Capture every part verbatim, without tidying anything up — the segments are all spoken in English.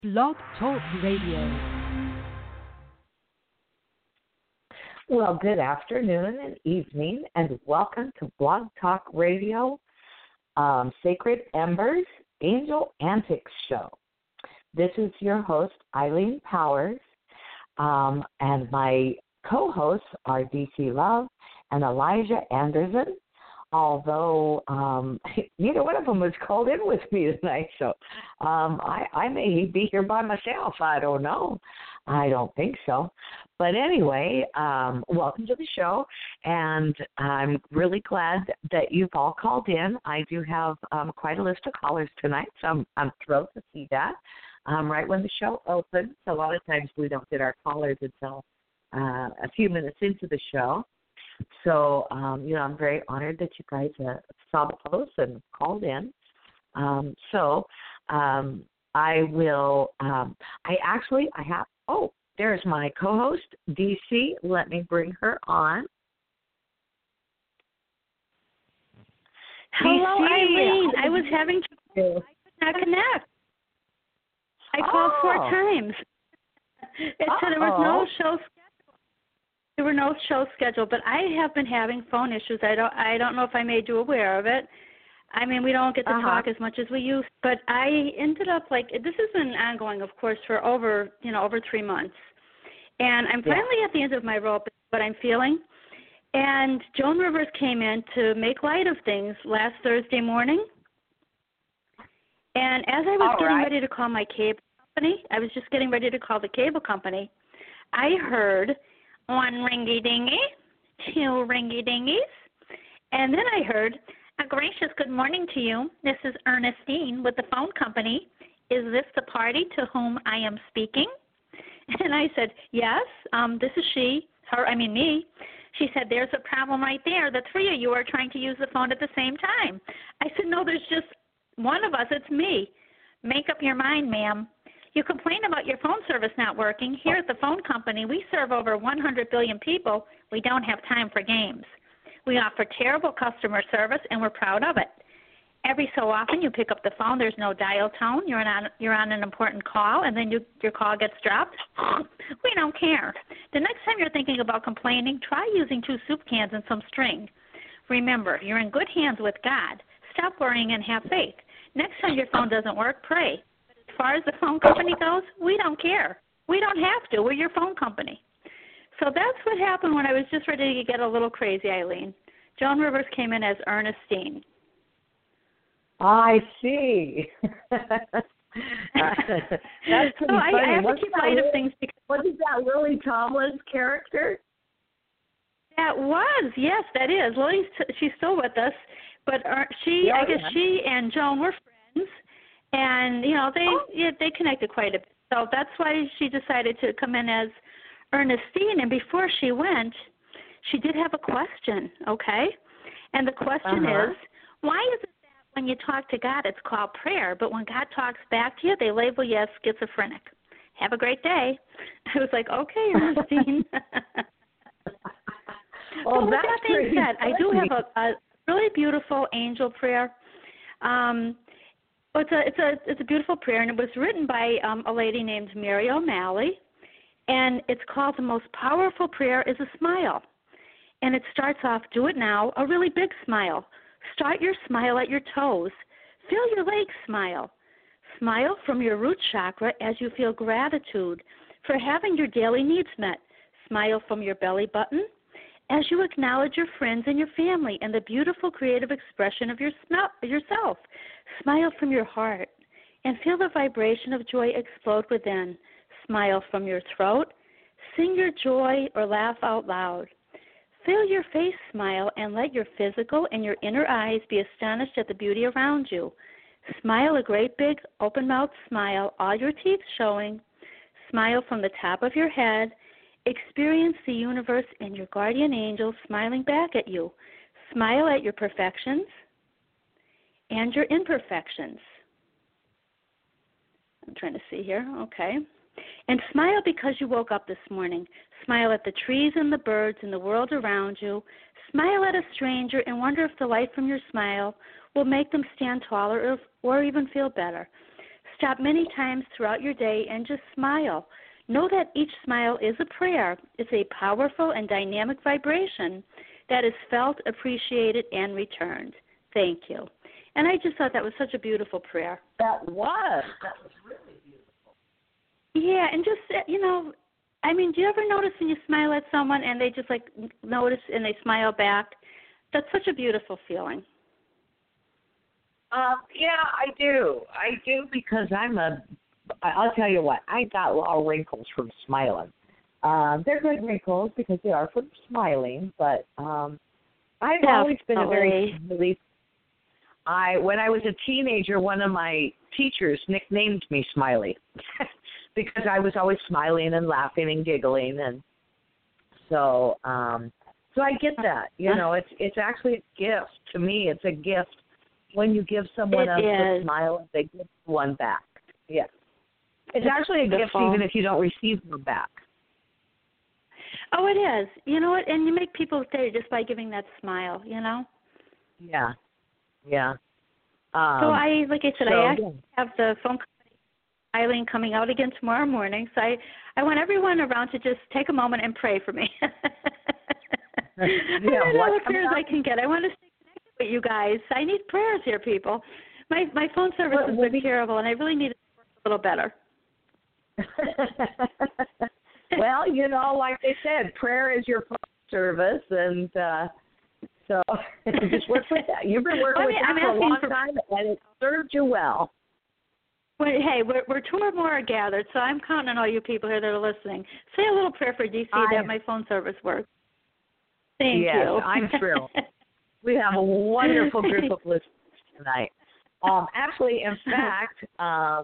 Blog Talk Radio. Well, good afternoon and evening, and welcome to Blog Talk Radio, um, Sacred Embers Angel Antics Show. This is your host, Eileen Powers, um, and my co-hosts are D C Love and Elijah Anderson, although um, neither one of them was called in with me tonight, so um, I, I may be here by myself. I don't know. I don't think so. But anyway, um, welcome to the show, and I'm really glad that you've all called in. I do have um, quite a list of callers tonight, so I'm, I'm thrilled to see that. Um, right when the show opens, a lot of times we don't get our callers until uh, a few minutes into the show. So, um, you know, I'm very honored that you guys uh, saw the post and called in. Um, so um, I will, um, I actually, I have, oh, there's my co-host, D C. Let me bring her on. Hello, D C, Eileen. I was having trouble. I could not connect. I called oh. four times. It said there was no show scheduled. There were no show scheduled, but I have been having phone issues. I don't I don't know if I made you aware of it. I mean, we don't get to uh-huh. talk as much as we used, but I ended up like, this has been ongoing, of course, for over, you know, over three months. And I'm finally yeah. at the end of my rope, what I'm feeling. And Joan Rivers came in to make light of things last Thursday morning. And as I was All getting right. ready to call my cable company, I was just getting ready to call the cable company, I heard one ringy-dingy, two ringy-dingies, and then I heard, a gracious good morning to you. This is Ernestine with the phone company. Is this the party to whom I am speaking? And I said, yes, um, this is she, her, I mean me. She said, there's a problem right there. The three of you are trying to use the phone at the same time. I said, no, there's just one of us. It's me. Make up your mind, ma'am. You complain about your phone service not working. Here at the phone company, we serve over one hundred billion people. We don't have time for games. We offer terrible customer service, and we're proud of it. Every so often, you pick up the phone. There's no dial tone. You're on, you're on an important call, and then you, your call gets dropped. We don't care. The next time you're thinking about complaining, try using two soup cans and some string. Remember, you're in good hands with God. Stop worrying and have faith. Next time your phone doesn't work, pray. But as far as the phone company goes, we don't care. We don't have to. We're your phone company. So that's what happened when I was just ready to get a little crazy, Eileen. Joan Rivers came in as Ernestine. I see. That's pretty so I, funny. I have What's to keep that light Lily, of things. Because what is that Lily Tomlin's character? that was, yes, that is. Lily's, she's still with us. But uh, she, Yeah, I guess yeah. she and Joan were friends. And, you know, they oh. yeah, they connected quite a bit. So that's why she decided to come in as Ernestine, and before she went, she did have a question, okay? And the question uh-huh. is, why is it that when you talk to God, it's called prayer, but when God talks back to you, they label you as schizophrenic? Have a great day. I was like, okay, Ernestine. well, so with that's that being said, funny. I do have a, a really beautiful angel prayer. Um, it's a it's a it's a beautiful prayer, and it was written by um, a lady named Mary O'Malley. And it's called The Most Powerful Prayer is a Smile. And it starts off, do it now, a really big smile. Start your smile at your toes. Feel your legs smile. Smile from your root chakra as you feel gratitude for having your daily needs met. Smile from your belly button as you acknowledge your friends and your family and the beautiful creative expression of your sm- yourself. Smile from your heart and feel the vibration of joy explode within. Smile from your throat, sing your joy or laugh out loud. Fill your face smile and let your physical and your inner eyes be astonished at the beauty around you. Smile a great big open mouth smile, all your teeth showing. Smile from the top of your head. Experience the universe and your guardian angels smiling back at you. Smile at your perfections and your imperfections. I'm trying to see here. Okay. And smile because you woke up this morning. Smile at the trees and the birds and the world around you. Smile at a stranger and wonder if the light from your smile will make them stand taller or, or even feel better. stop many times throughout your day and just smile. Know that each smile is a prayer. It's a powerful and dynamic vibration that is felt, appreciated, and returned. Thank you. And I just thought that was such a beautiful prayer. That was. That was really beautiful. Yeah, and just, you know, I mean, do you ever notice when you smile at someone and they just, like, notice and they smile back? That's such a beautiful feeling. Um, yeah, I do. I do because I'm a, I'll tell you what, I got a lot of wrinkles from smiling. Um, they're good wrinkles because they are from smiling, but um, I've Definitely. always been a very, really, I, when I was a teenager, one of my teachers nicknamed me Smiley because I was always smiling and laughing and giggling. And so, um, so I get that, you know, it's, it's actually a gift to me. It's a gift. When you give someone else a smile, they give one back. Yes. It's actually a gift even if you don't receive one back. Oh, it is. You know what? And you make people stay just by giving that smile, you know? Yeah. Yeah. Um, so I, like I said, so, I actually have the phone company Eileen coming out again tomorrow morning. So I, I want everyone around to just take a moment and pray for me. yeah, I don't know what what prayers I can get. I want to stay connected with you guys. I need prayers here, people. My my phone service what, has what been terrible, and I really need it to work a little better. Well, you know, like they said, prayer is your phone service, and uh, so just work with that. You've been working I mean, with that I'm for a long for, time, and it served you well. Well, hey, we're, we're two or more are gathered, so I'm counting on all you people here that are listening. Say a little prayer for D C I, that my phone service works. Thank yes, you. Yes, I'm thrilled. We have a wonderful group of listeners tonight. Um, actually, in fact, uh,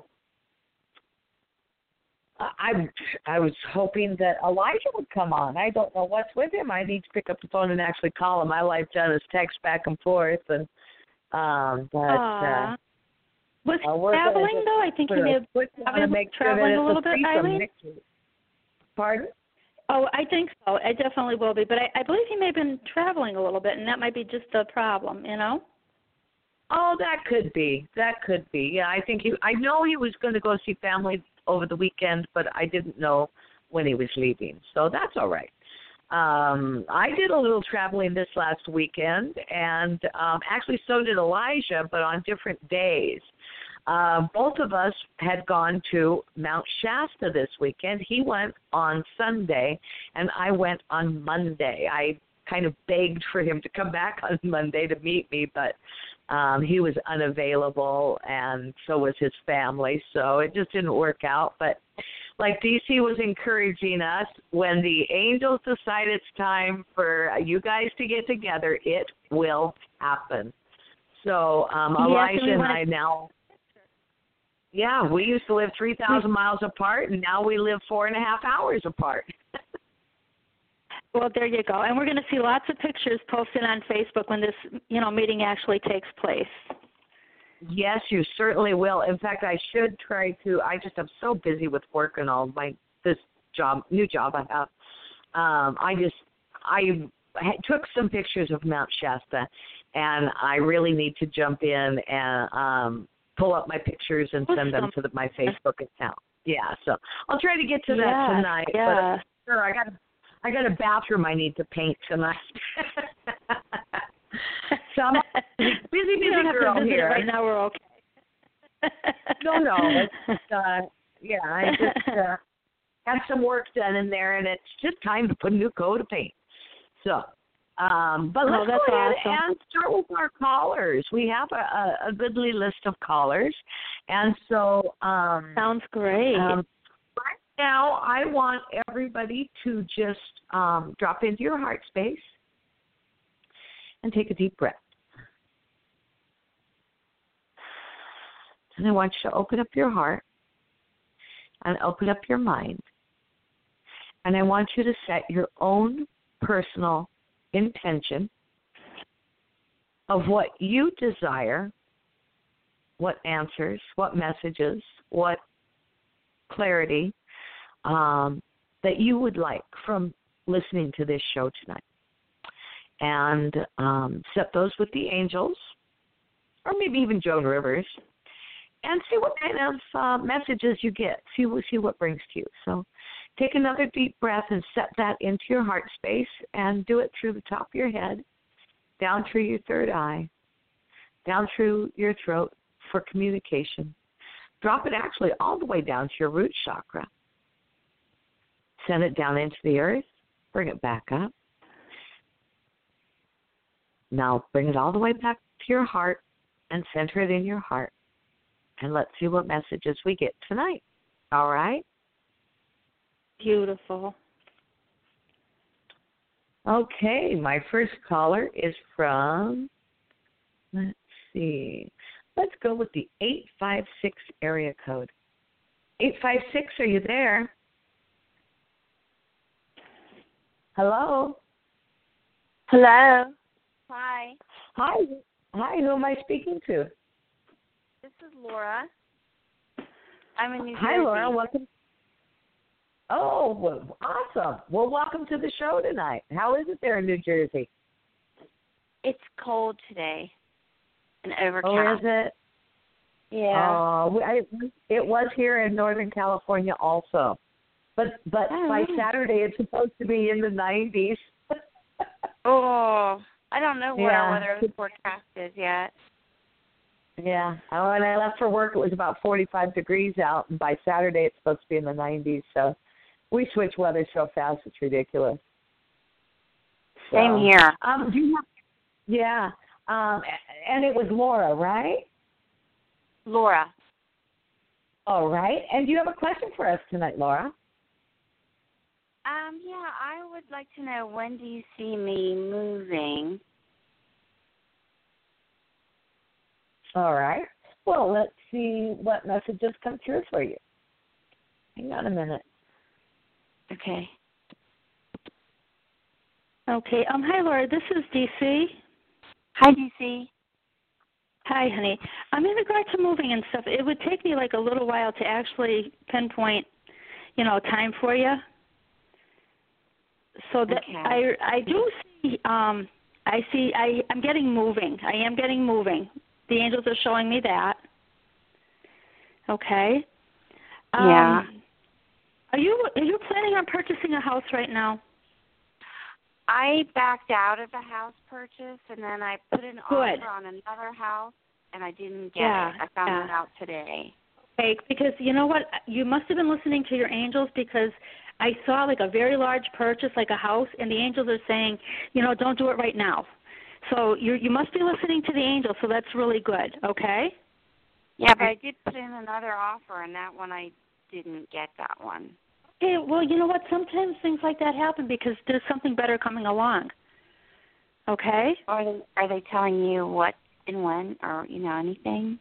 I I was hoping that Elijah would come on. I don't know what's with him. I need to pick up the phone and actually call him. All I've done is text back and forth, and um, but uh, was he uh, traveling though? I think he may have been been traveling a little bit. Eileen? Pardon? Oh, I think so. I definitely will be, but I, I believe he may have been traveling a little bit, and that might be just the problem, you know. Oh, that could be. That could be. Yeah, I think he. I know he was going to go see family over the weekend, but I didn't know when he was leaving, so that's all right. Um, I did a little traveling this last weekend, and um, actually so did Elijah, but on different days. Uh, both of us had gone to Mount Shasta this weekend. He went on Sunday, and I went on Monday. I kind of begged for him to come back on Monday to meet me, but um, he was unavailable, and so was his family, so it just didn't work out. But like D C was encouraging us, when the angels decide it's time for you guys to get together, it will happen. So um, Elijah yes, and, and I now... Yeah, we used to live three thousand miles apart, and now we live four and a half hours apart. Well, there you go. And we're going to see lots of pictures posted on Facebook when this, you know, meeting actually takes place. Yes, you certainly will. In fact, I should try to. I just am so busy with work and all my this job, new job I have. Um, I just I took some pictures of Mount Shasta, and I really need to jump in and um, pull up my pictures and send them to the, my Facebook account. Yeah, so I'll try to get to that yeah, tonight. Yeah. But sure, I got I got a bathroom I need to paint tonight. So I'm a busy, busy, busy don't girl have to visit here. It right now we're okay. no, no, it's just, uh, yeah, I just uh, had some work done in there, and it's just time to put a new coat of paint. So. Um, but let's oh, that's go ahead awesome. and start with our callers. We have a, a, a goodly list of callers, and so um, sounds great. Um, right now, I want everybody to just um, drop into your heart space and take a deep breath. And I want you to open up your heart and open up your mind, and I want you to set your own personal intention of what you desire, what answers, what messages, what clarity um, that you would like from listening to this show tonight. And um, set those with the angels, or maybe even Joan Rivers. and see what kind of uh, messages you get. See what see what brings to you. So take another deep breath and set that into your heart space, and do it through the top of your head, down through your third eye, down through your throat for communication. Drop it actually all the way down to your root chakra. Send it down into the earth. Bring it back up. Now bring it all the way back to your heart and center it in your heart. And let's see what messages we get tonight. All right? Beautiful. Okay, my first caller is from, let's see, let's go with the eight five six area code. eight five six, are you there? Hello? Hello. Hi. Hi. Hi, who am I speaking to? This is Laura. I'm in New Jersey. Hi, Laura. Welcome. Oh, well, awesome. Well, welcome to the show tonight. How is it there in New Jersey? It's cold today and overcast. Oh, is it? Yeah. Oh, I, it was here in Northern California also. But but oh, by nice. Saturday, it's supposed to be in the nineties. Oh, I don't know what Yeah. our weather forecast is yet. Yeah. Oh, when I left for work, it was about forty-five degrees out, and by Saturday, it's supposed to be in the nineties. So we switch weather so fast, it's ridiculous. Same so, here. Um, do you have, yeah. Um, and it was Laura, right? Laura. All right. And do you have a question for us tonight, Laura? Um, yeah, I would like to know, when do you see me moving? All right. Well, let's see what messages come through for you. Hang on a minute. Okay. Okay. Um. Hi, Laura. This is D C. Hi, D C. Hi, honey. I'm in regard to moving and stuff. It would take me like a little while to actually pinpoint, you know, time for you. So that Okay. I I do see um I see I I'm getting moving. I am getting moving. The angels are showing me that. Okay. Um, Yeah. Are you are you planning on purchasing a house right now? I backed out of the house purchase, and then I put an Good. offer on another house, and I didn't get Yeah, it. I found yeah. it out today. Okay, because you know what? You must have been listening to your angels, because I saw like a very large purchase, like a house, and the angels are saying, you know, don't do it right now. So you you must be listening to the angels, so that's really good, okay? Yeah, but I did put in another offer, and that one I didn't get that one. Okay, well, you know what? Sometimes things like that happen because there's something better coming along. Okay? Are they, are they telling you what and when, or, you know, anything?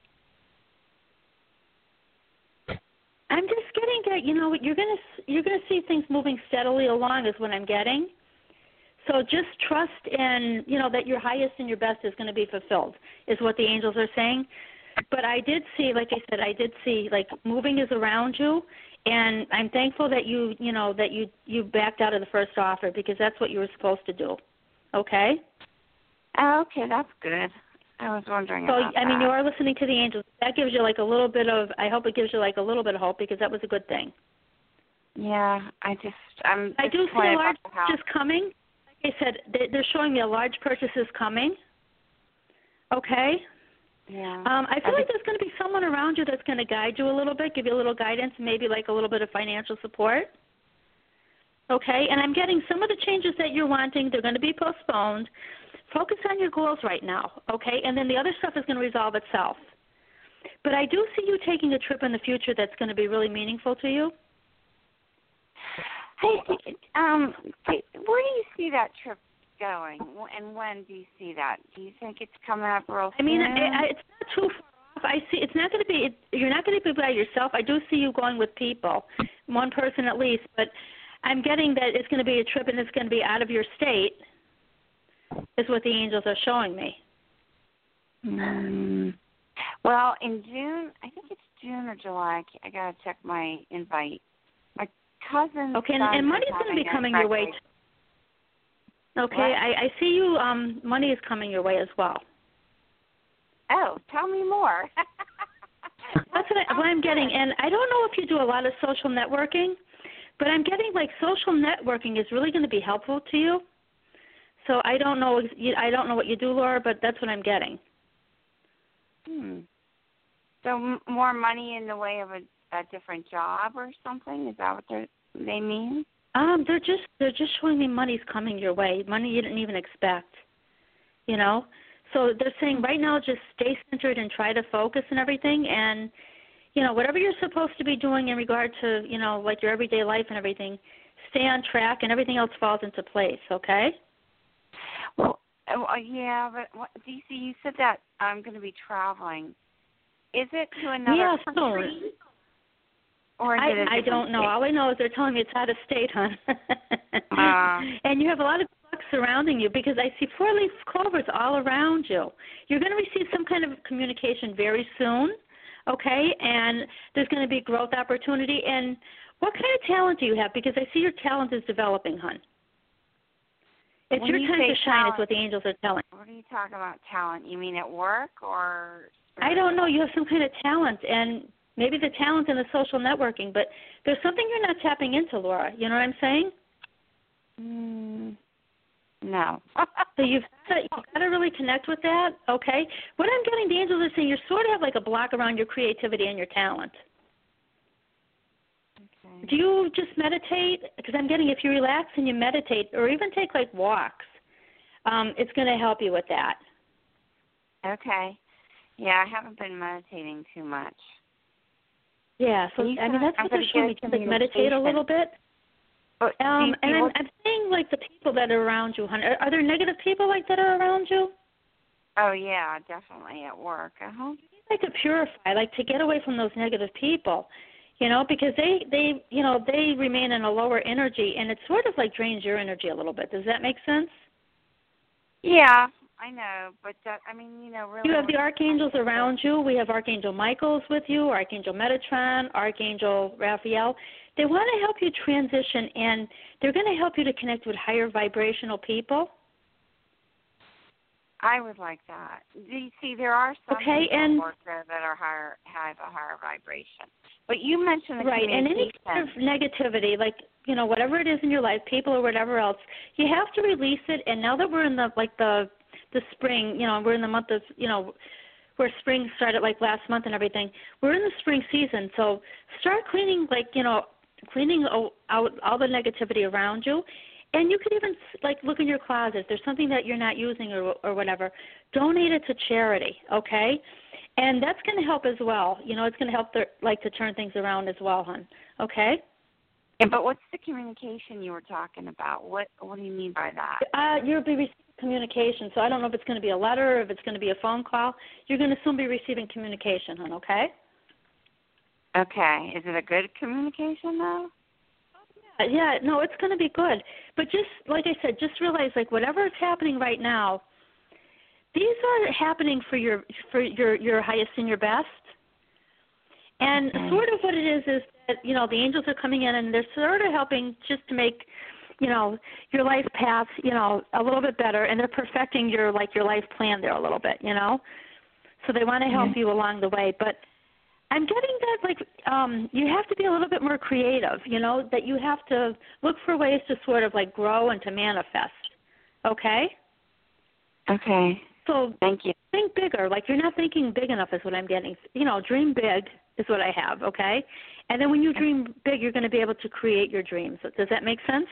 I'm just getting that, you know, you're going to you're going to see things moving steadily along is what I'm getting. So just trust in, you know, that your highest and your best is going to be fulfilled is what the angels are saying. But I did see, like I said, I did see, like, moving is around you, and I'm thankful that you, you know, that you, you backed out of the first offer, because that's what you were supposed to do. Okay? Oh, okay, that's good. I was wondering So, about I mean, that. you are listening to the angels. That gives you, like, a little bit of, I hope it gives you, like, a little bit of hope, because that was a good thing. Yeah, I just, I'm I do see disappointed a large about the house. purchase coming. Like I said, they- they're showing me a large purchase is coming. Okay? Yeah. Um, I feel I like there's going to be someone around you that's going to guide you a little bit, give you a little guidance, maybe like a little bit of financial support. Okay? And I'm getting some of the changes that you're wanting, they're going to be postponed. Focus on your goals right now, okay? And then the other stuff is going to resolve itself. But I do see you taking a trip in the future that's going to be really meaningful to you. Hey, um, where do you see that trip going, and when do you see that? Do you think it's coming up real I mean, soon? I, I, it's not too far off. I see it's not going to be. It, you're not going to be by yourself. I do see you going with people, one person at least. But I'm getting that it's going to be a trip, and it's going to be out of your state. Is what the angels are showing me. Mm. Well, in June, I think it's June or July. I got to check my invite. My cousin. Okay, and, and money's going to be coming your way. Too. Okay, I, I see you. Um, money is coming your way as well. Oh, tell me more. That's what, I, what I'm getting. And I don't know if you do a lot of social networking, but I'm getting like social networking is really going to be helpful to you. So I don't know. I don't know what you do, Laura, but that's what I'm getting. Hmm. So m- more money in the way of a, a different job or something? Is that what they mean? Um, they're just they're just showing me money's coming your way, money you didn't even expect. You know, so they're saying right now just stay centered and try to focus and everything, and you know whatever you're supposed to be doing in regard to you know like your everyday life and everything, stay on track, and everything else falls into place. Okay. Well, uh, yeah, but what, D C, you said that I'm going to be traveling. Is it to another yeah, country? So, or is I, it a I don't know. state? All I know is they're telling me it's out of state, hon. uh, and you have a lot of luck surrounding you because I see four-leaf clovers all around you. You're going to receive some kind of communication very soon, okay? And there's going to be growth opportunity. And what kind of talent do you have? Because I see your talent is developing, hon. It's when your you time say to shine talent, is what the angels are telling. What are you talking about talent? You mean at work or? I don't know. You have some kind of talent, and maybe the talent in the social networking, but there's something you're not tapping into, Laura. You know what I'm saying? Mm, no. So you've got, to, you've got to really connect with that, okay? What I'm getting, the angels are saying you sort of have like a block around your creativity and your talent. Okay. Do you just meditate? Because I'm getting if you relax and you meditate or even take like walks, um, it's going to help you with that. Okay. Yeah, I haven't been meditating too much. Yeah, so You I mean said that's I'm what they're gonna showing get me. Just like meditate a little bit. But do Um, you- and you I'm, look- I'm saying like the people that are around you, hon. Are, are there negative people like that are around you? Oh yeah, definitely at work. Uh huh. Like to purify, like to get away from those negative people, you know, because they they you know they remain in a lower energy, and it sort of like drains your energy a little bit. Does that make sense? Yeah, I know, but that, I mean, you know, really. You have the archangels around you. We have Archangel Michael's with you, Archangel Metatron, Archangel Raphael. They want to help you transition, and they're going to help you to connect with higher vibrational people. I would like that. Do you see, there are some Okay, people and work there that are higher, have a higher vibration. But you mentioned the right, and any communication. kind of negativity, like you know, whatever it is in your life, people or whatever else, you have to release it. And now that we're in the like the the spring, you know, we're in the month of you know, where spring started like last month and everything. We're in the spring season, so start cleaning, like you know, cleaning out all the negativity around you. And you could even, like, look in your closet. If there's something that you're not using or or whatever, donate it to charity, okay? And that's going to help as well. You know, it's going to help, the, like, to turn things around as well, hon, okay? Yeah, but what's the communication you were talking about? What What do you mean by that? Uh, you'll be receiving communication, so I don't know if it's going to be a letter or if it's going to be a phone call. You're going to soon be receiving communication, hon, okay? Okay. Is it a good communication, though? Yeah, no, it's going to be good. But just, like I said, just realize, like, whatever is happening right now, these are happening for your for your, your highest and your best. And Okay. sort of what it is is that, you know, the angels are coming in and they're sort of helping just to make, you know, your life path, you know, a little bit better. And they're perfecting your, like, your life plan there a little bit, you know. So they want to help mm-hmm. you along the way. But I'm getting that, like, um, you have to be a little bit more creative, you know, that you have to look for ways to sort of, like, grow and to manifest, okay? Okay. So thank you. Think bigger. Like, you're not thinking big enough is what I'm getting. You know, dream big is what I have, okay? And then when you dream big, you're going to be able to create your dreams. Does that make sense?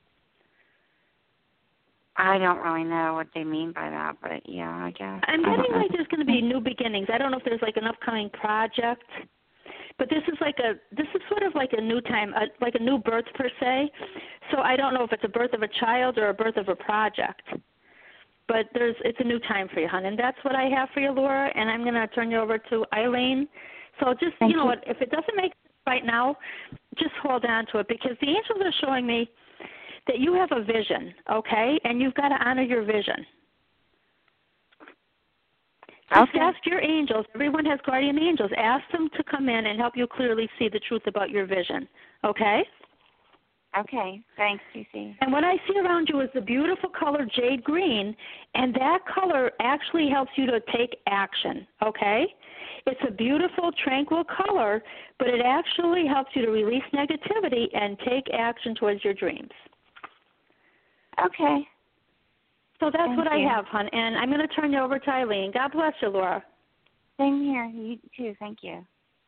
I don't really know what they mean by that, but yeah, I guess. I'm getting like there's going to be new beginnings. I don't know if there's like an upcoming project, but this is like a this is sort of like a new time, a, like a new birth per se. So I don't know if it's a birth of a child or a birth of a project. But there's it's a new time for you, hon, and that's what I have for you, Laura. And I'm going to turn you over to Eileen. So just Thank you know you. what, if it doesn't make sense right now, just hold on to it because the angels are showing me that you have a vision, okay, and you've got to honor your vision. Just okay. ask your angels. Everyone has guardian angels. Ask them to come in and help you clearly see the truth about your vision, okay? Okay, thanks, T C. And what I see around you is the beautiful color jade green, and that color actually helps you to take action, okay? It's a beautiful, tranquil color, but it actually helps you to release negativity and take action towards your dreams. Okay. So that's Thank what you. I have, hon, and I'm going to turn you over to Eileen. God bless you, Laura. Same here. You too. Thank you.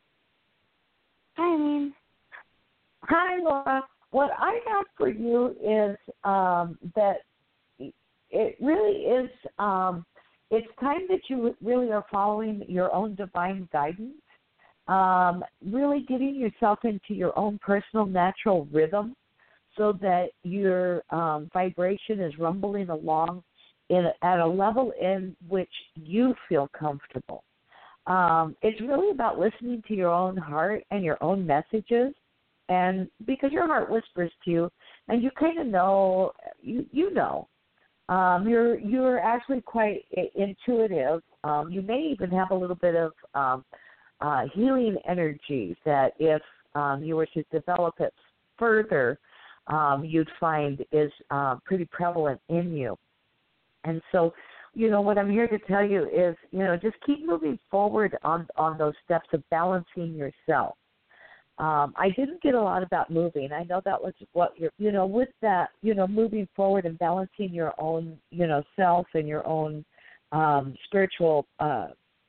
Hi, Eileen. Hi, Laura. What I have for you is um, that it really is, um, it's time that you really are following your own divine guidance, um, really getting yourself into your own personal natural rhythm so that your um, vibration is rumbling along in, at a level in which you feel comfortable. Um, it's really about listening to your own heart and your own messages. And because your heart whispers to you, and you kind of know, you you know, um, you're you're actually quite intuitive. Um, you may even have a little bit of um, uh, healing energy that, if um, you were to develop it further, um, you'd find is uh, pretty prevalent in you. And so, you know, what I'm here to tell you is, you know, just keep moving forward on on those steps of balancing yourself. Um, I didn't get a lot about moving. I know that was what you're, you know, with that, you know, moving forward and balancing your own, you know, self and your own um, spiritual uh,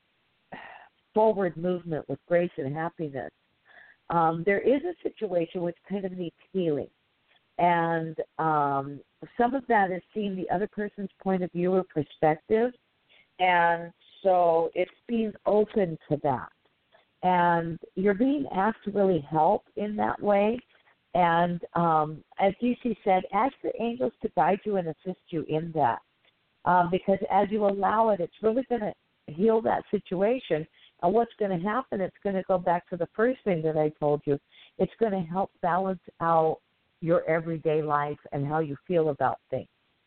forward movement with grace and happiness. Um, there is a situation which kind of needs healing. And um, some of that is seeing the other person's point of view or perspective. And so it's being open to that. And you're being asked to really help in that way. And um, as D C said, ask the angels to guide you and assist you in that. Um, because as you allow it, it's really going to heal that situation. And what's going to happen, it's going to go back to the first thing that I told you. It's going to help balance out your everyday life and how you feel about things.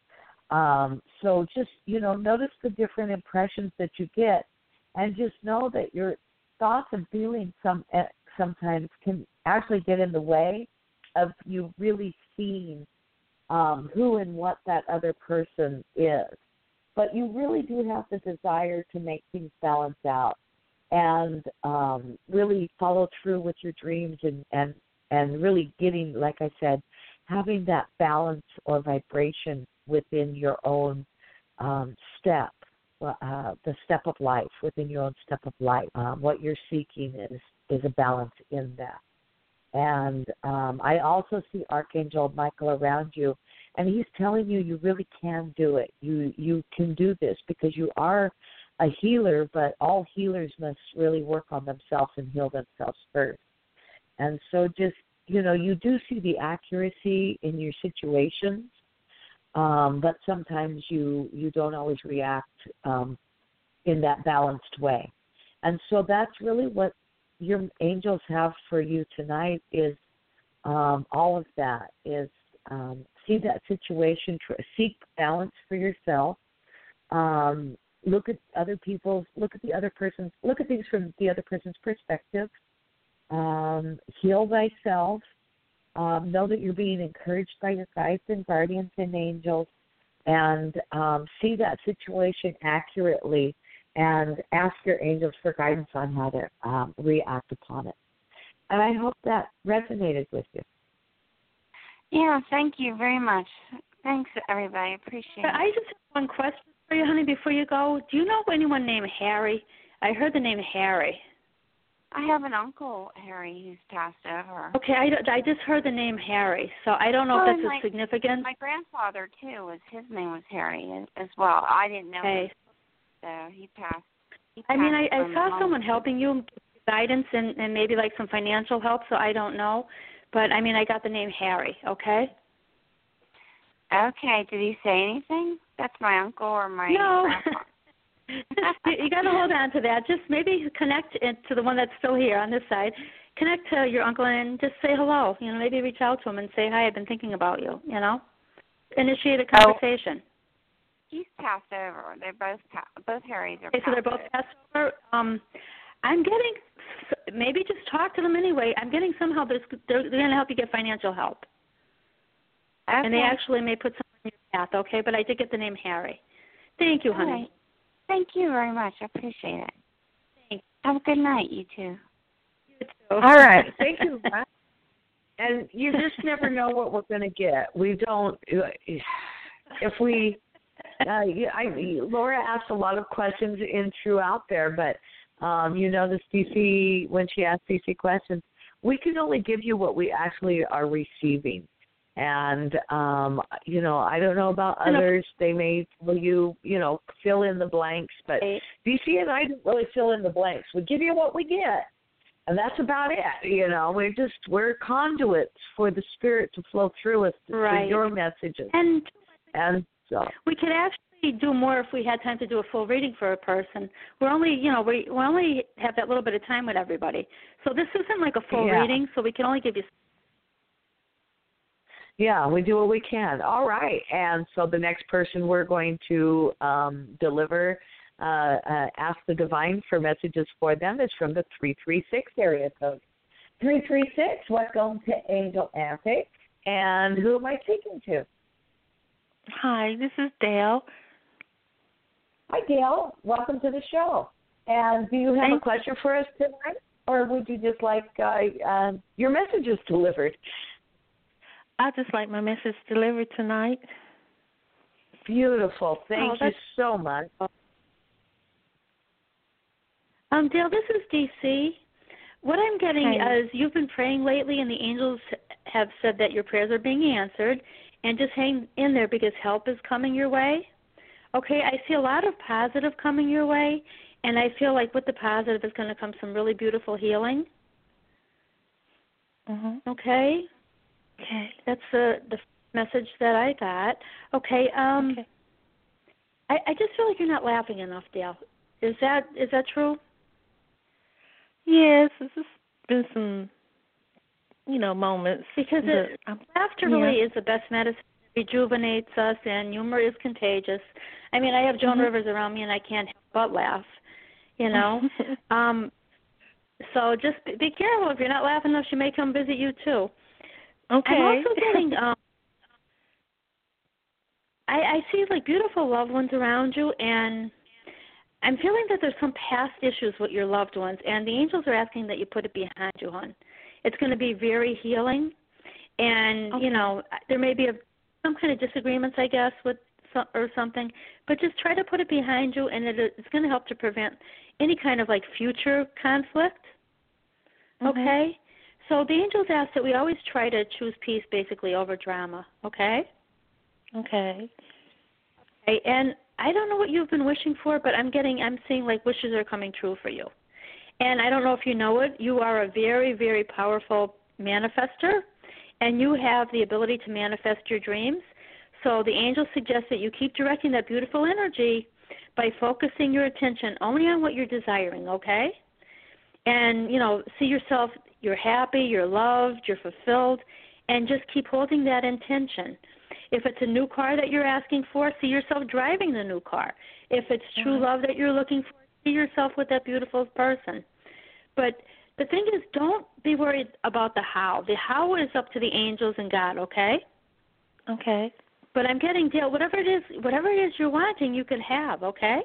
Um, so just, you know, notice the different impressions that you get, and just know that your thoughts and feelings some sometimes can actually get in the way of you really seeing um, who and what that other person is. But you really do have the desire to make things balance out and um, really follow through with your dreams and, and, and really getting, like I said, having that balance or vibration within your own um, step. Uh, the step of life, within your own step of life. Um, what you're seeking is, is a balance in that. And um, I also see Archangel Michael around you, and he's telling you you really can do it. You you can do this because you are a healer, but all healers must really work on themselves and heal themselves first. And so just, you know, you do see the accuracy in your situations, Um, but sometimes you, you don't always react um, in that balanced way. And so that's really what your angels have for you tonight is um, all of that, is um, see that situation, tr- seek balance for yourself, um, look at other people's, look at the other person's, look at things from the other person's perspective, um, heal thyself. Um, know that you're being encouraged by your guides and guardians and angels, and um, see that situation accurately and ask your angels for guidance on how to um, react upon it. And I hope that resonated with you. Yeah, thank you very much. Thanks, everybody. Appreciate it. I just have one question for you, honey, before you go. Do you know anyone named Harry? I heard the name Harry. I have an uncle, Harry, who's passed over. Okay, I, I just heard the name Harry, so I don't know Well, if that's my, a significant. My grandfather, too, was his name was Harry as well. I didn't know Okay. him, so he passed. He I mean, I, passed I from saw home. someone helping you, guidance and, and maybe like some financial help, so I don't know. But, I mean, I got the name Harry, okay? Okay, did he say anything? That's my uncle or my No. grandpa? you you got to hold on to that. Just maybe connect it to the one that's still here on this side. Connect to your uncle and just say hello. You know, maybe reach out to him and say, hi, I've been thinking about you, you know. Initiate a conversation. Oh, he's passed over. They're both pa- both Harrys are Okay, passed so they're both over. passed over. Um, I'm getting, maybe just talk to them anyway. I'm getting somehow, there's, they're, they're going to help you get financial help. Okay. And they actually may put someone in your path, okay? But I did get the name Harry. Thank you, honey. Right. Thank you very much. I appreciate it. Thanks. Have a good night, you two. You too. All right. Thank you. And you just never know what we're going to get. We don't, if we, uh, I, Laura asked a lot of questions in throughout there, but um, you notice D C, when she asked D C questions, we can only give you what we actually are receiving. And, um, you know, I don't know about others. They may tell you, you know, fill in the blanks, but D C and I don't really fill in the blanks. We give you what we get. And that's about it, you know. We're just, we're conduits for the Spirit to flow through us, right. for your messages. And, and so. We could actually do more if we had time to do a full reading for a person. We're only, you know, we, we only have that little bit of time with everybody. So this isn't like a full yeah. reading, so we can only give you. Yeah, we do what we can. All right. And so the next person we're going to um, deliver Uh, uh, ask the divine for messages for them is from the three three six area code. three three six, welcome to Angel Antics. And who am I speaking to? Hi, this is Dale. Hi, Dale. Welcome to the show. And do you have Thank a question for us tonight? Or would you just like uh, uh, your messages delivered? I'd just like my message delivered tonight. Beautiful. Thank oh, you so much. Um, Dale, this is D C. What I'm getting Hi. is you've been praying lately, and the angels have said that your prayers are being answered, and just hang in there because help is coming your way. Okay, I see a lot of positive coming your way, and I feel like with the positive is going to come some really beautiful healing. Mm-hmm. Okay? Okay. That's the, the message that I got. Okay, um, okay. I, I just feel like you're not laughing enough, Dale. Is that is that true? Yes, this has been some, you know, moments. Because it, um, laughter yeah. really is the best medicine. It rejuvenates us, and humor is contagious. I mean, I have Joan mm-hmm. Rivers around me, and I can't help but laugh, you know. um, so just be, be careful. If you're not laughing enough, she may come visit you, too. Okay. I'm also getting, um, I, I see, like, beautiful loved ones around you, and I'm feeling that there's some past issues with your loved ones, and the angels are asking that you put it behind you, hon. It's going to be very healing, and, okay. you know, there may be a, some kind of disagreements, I guess, with some, or something, but just try to put it behind you, and it, it's going to help to prevent any kind of, like, future conflict, mm-hmm. okay? So the angels ask that we always try to choose peace, basically, over drama, okay? Okay. Okay, and I don't know what you've been wishing for, but I'm getting, I'm seeing like wishes are coming true for you. And I don't know if you know it, you are a very, very powerful manifester, and you have the ability to manifest your dreams. So the angels suggest that you keep directing that beautiful energy by focusing your attention only on what you're desiring, okay? And, you know, see yourself, you're happy, you're loved, you're fulfilled, and just keep holding that intention. If it's a new car that you're asking for, see yourself driving the new car. If it's true mm-hmm. love that you're looking for, see yourself with that beautiful person. But the thing is, don't be worried about the how. The how is up to the angels and God, okay? Okay. But I'm getting, Dale, whatever it is, whatever it is you're wanting, you can have, okay?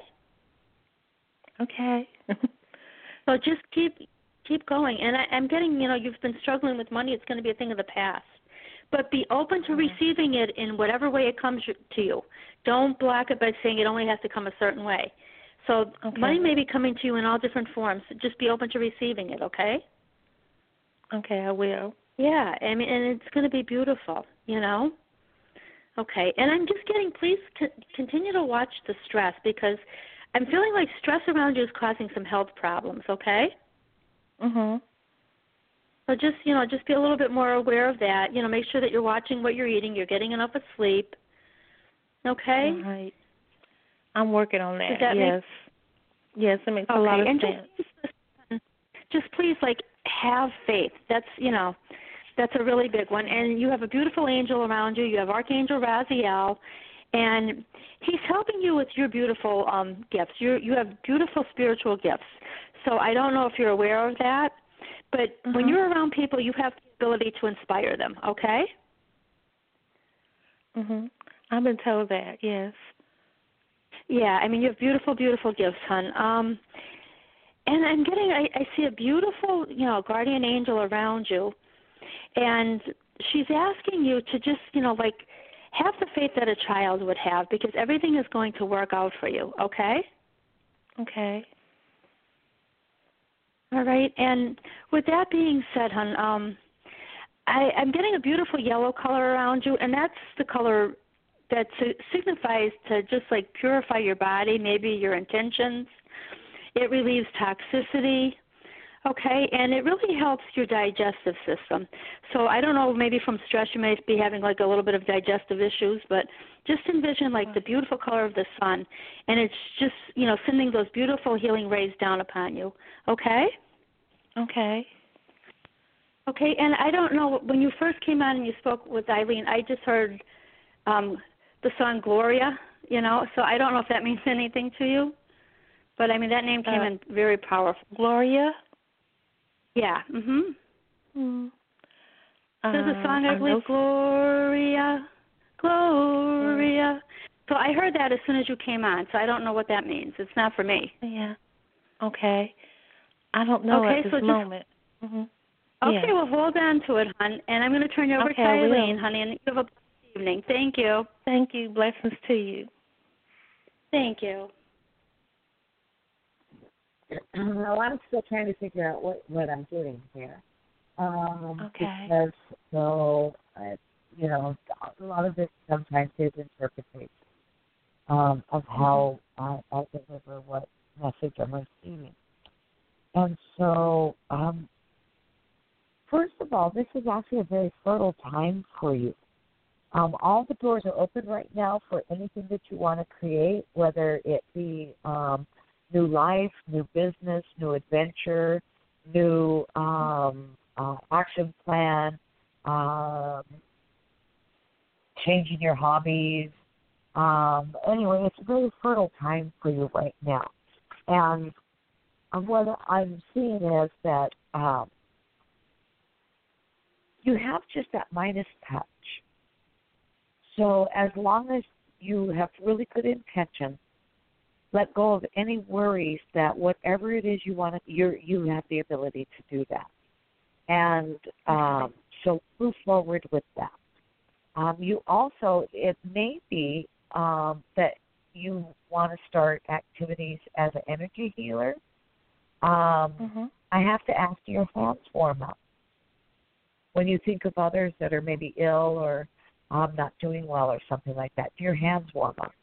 Okay. So just keep keep going. And I, I'm getting, you know, you've been struggling with money. It's going to be a thing of the past. But be open to receiving it in whatever way it comes to you. Don't block it by saying it only has to come a certain way. So okay. money may be coming to you in all different forms. Just be open to receiving it, okay? Okay, I will. Yeah, I mean, and it's going to be beautiful, you know? Okay, and I'm just getting, please c- continue to watch the stress because I'm feeling like stress around you is causing some health problems, okay? Mm-hmm. So just, you know, just be a little bit more aware of that. You know, make sure that you're watching what you're eating, you're getting enough of sleep. Okay? All right. I'm working on that, that yes. Make... Yes, it makes okay. a lot of and sense. Just, just please, like, have faith. That's, you know, that's a really big one. And you have a beautiful angel around you. You have Archangel Raziel, and he's helping you with your beautiful um, gifts. You you have beautiful spiritual gifts. So I don't know if you're aware of that. But mm-hmm. when you're around people, you have the ability to inspire them, okay? Mhm. I've been told that. Yes. Yeah, I mean, you have beautiful, beautiful gifts, hon. Um, and I'm getting, I, I see a beautiful, you know, guardian angel around you, and she's asking you to just, you know, like, have the faith that a child would have, because everything is going to work out for you, okay? Okay. All right, and with that being said, hon, um, I, I'm getting a beautiful yellow color around you, and that's the color that si- signifies to just like purify your body, maybe your intentions. It relieves toxicity, okay, and it really helps your digestive system. So I don't know, maybe from stress you may be having like a little bit of digestive issues, but just envision like the beautiful color of the sun, and it's just, you know, sending those beautiful healing rays down upon you, okay? Okay. Okay, and I don't know, when you first came on and you spoke with Eileen, I just heard um, the song Gloria, you know, so I don't know if that means anything to you, but I mean, that name came Uh, in very powerful. Gloria? Yeah, mm-hmm. Hmm. There's a song, Uh, I I believe, know. Gloria, Gloria. So I heard that as soon as you came on, so I don't know what that means. It's not for me. Yeah. Okay. I don't know Okay, at this so just, moment. Mhm. okay, Yeah. well, hold on to it, hon, and I'm going to turn you over Okay, to I will. Eileen, honey, and you have a blessed evening. Thank you. Thank you. Blessings to you. Thank you. Well, I'm still trying to figure out what, what I'm doing here. Um, Okay. Because, so, uh, you know, a lot of it sometimes is interpretation um, of how I, I deliver what message I'm receiving. And so, um, first of all, this is actually a very fertile time for you. Um, all the doors are open right now for anything that you want to create, whether it be um, new life, new business, new adventure, new um, uh, action plan, um, changing your hobbies. Um, anyway, it's a very fertile time for you right now. And what I'm seeing is that um, you have just that Midas touch. So as long as you have really good intention, let go of any worries that whatever it is you want to, you you have the ability to do that. And um, so move forward with that. Um, you also, it may be um, that you want to start activities as an energy healer. Um, Mhm. I have to ask, do your hands warm up? When you think of others that are maybe ill or um, not doing well or something like that, do your hands warm up?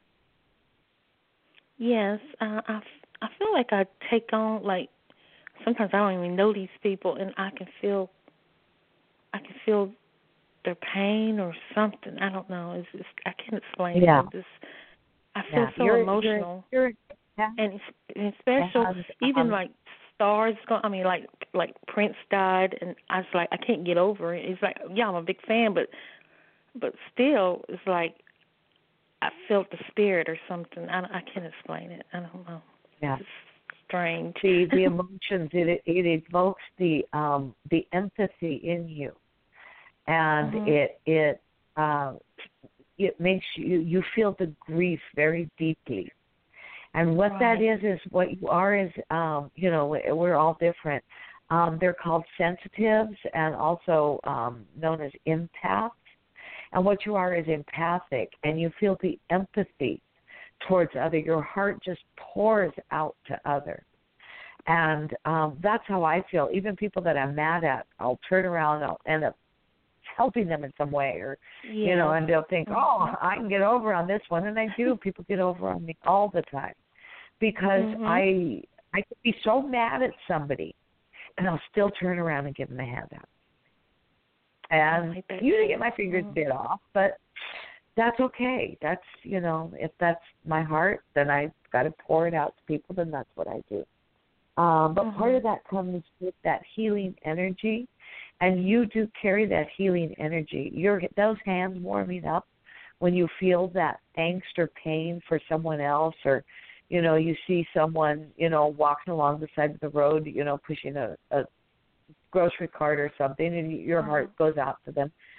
Yes. Uh, I, f- I feel like I take on, like, sometimes I don't even know these people, and I can feel, I can feel their pain or something. I don't know. It's just, I can't explain Yeah. it. I just, I feel Yeah. so You're, emotional. you're, you're, And, it's- and special, and, even um, like stars. Go, I mean, like like Prince died, and I was like, I can't get over it. It's like, yeah, I'm a big fan, but but still, it's like I felt the spirit or something. I I can't explain it. I don't know. yeah. It's strange. The the emotions it it evokes the um the empathy in you, and Mhm. it it uh, it makes you you feel the grief very deeply. And what Right. that is is what you are is um you know we're all different. Um, they're called sensitives and also um, known as empaths. And what you are is empathic, and you feel the empathy towards other. Your heart just pours out to others. And um, that's how I feel. Even people that I'm mad at, I'll turn around and I'll end up helping them in some way. Or, Yeah. you know, and they'll think, Mhm. oh, I can get over on this one. And I do. People get over on me all the time. Because Mhm. I I could be so mad at somebody, and I'll still turn around and give them a handout. And like that usually too. get my fingers Mhm. bit off, but that's okay. That's, you know, if that's my heart, then I've got to pour it out to people, then that's what I do. Um, but Mhm. part of that comes with that healing energy, and you do carry that healing energy. Your those hands warming up when you feel that angst or pain for someone else, or, you know, you see someone, you know, walking along the side of the road, you know, pushing a, a grocery cart or something, and your heart goes out to them.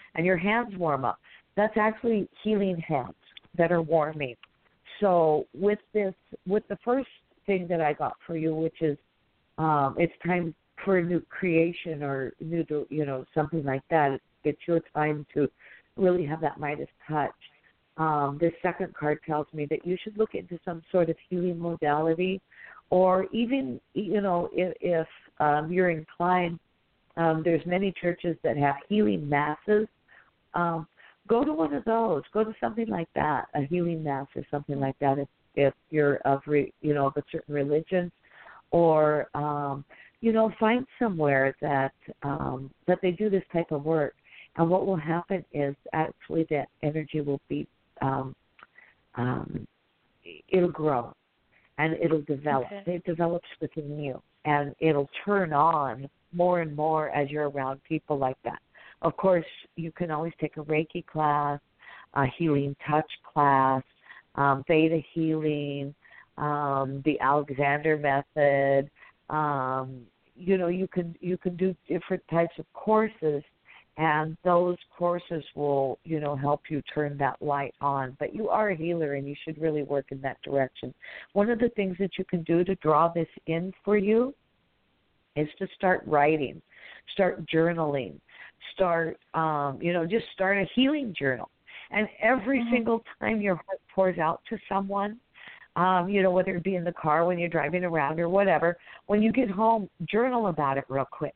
and your hands warm up. That's actually healing hands that are warming. So with this, with the first thing that I got for you, which is um, it's time for a new creation or new, you know, something like that. It's your time to really have that Midas touch. Um, this second card tells me that you should look into some sort of healing modality, or even, you know, if, if um, you're inclined, um, there's many churches that have healing masses. Um, go to one of those. Go to something like that, a healing mass or something like that. If, if you're of, re, you know, of a certain religion, or um, you know, find somewhere that um, that they do this type of work. And what will happen is actually that energy will be, um, um, it'll grow and it'll develop. Okay. It develops within you, and it'll turn on more and more as you're around people like that. Of course, you can always take a Reiki class, a healing touch class, um, Theta healing, um, the Alexander method. Um, you know, you can you can do different types of courses, and those courses will, you know, help you turn that light on. But you are a healer, and you should really work in that direction. One of the things that you can do to draw this in for you is to start writing, start journaling, start, um, you know, just start a healing journal. And every mm-hmm. single time your heart pours out to someone, Um, you know, whether it be in the car, when you're driving around or whatever, when you get home, journal about it real quick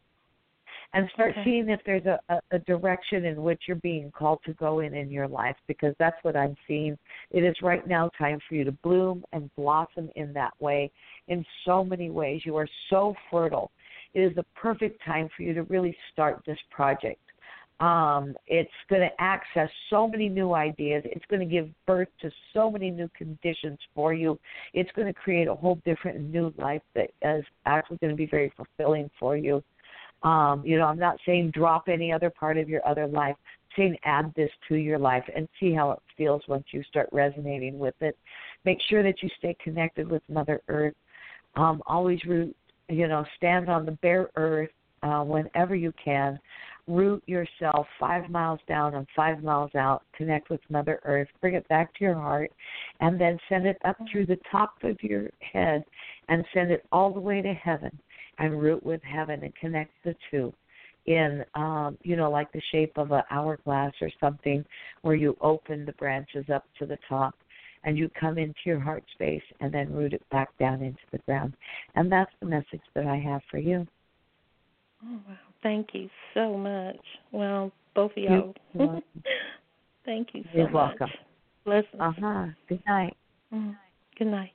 and start okay. seeing if there's a, a, a direction in which you're being called to go in in your life, because that's what I'm seeing. It is right now time for you to bloom and blossom in that way in so many ways. You are so fertile. It is the perfect time for you to really start this project. Um, it's going to access so many new ideas. It's going to give birth to so many new conditions for you. It's going to create a whole different new life that is actually going to be very fulfilling for you. Um, you know, I'm not saying drop any other part of your other life. I'm saying add this to your life and see how it feels once you start resonating with it. Make sure that you stay connected with Mother Earth. Um, always root, you know, stand on the bare earth uh, whenever you can. Root yourself five miles down and five miles out. Connect with Mother Earth. Bring it back to your heart, and then send it up through the top of your head and send it all the way to heaven, and root with heaven and connect the two in, um, you know, like the shape of an hourglass or something, where you open the branches up to the top and you come into your heart space and then root it back down into the ground. And that's the message that I have for you. Oh, wow. Thank you so much. Well, both of y'all. You're Thank you so You're much. welcome. Blessings. Uh-huh. Good night. Mm. Good night.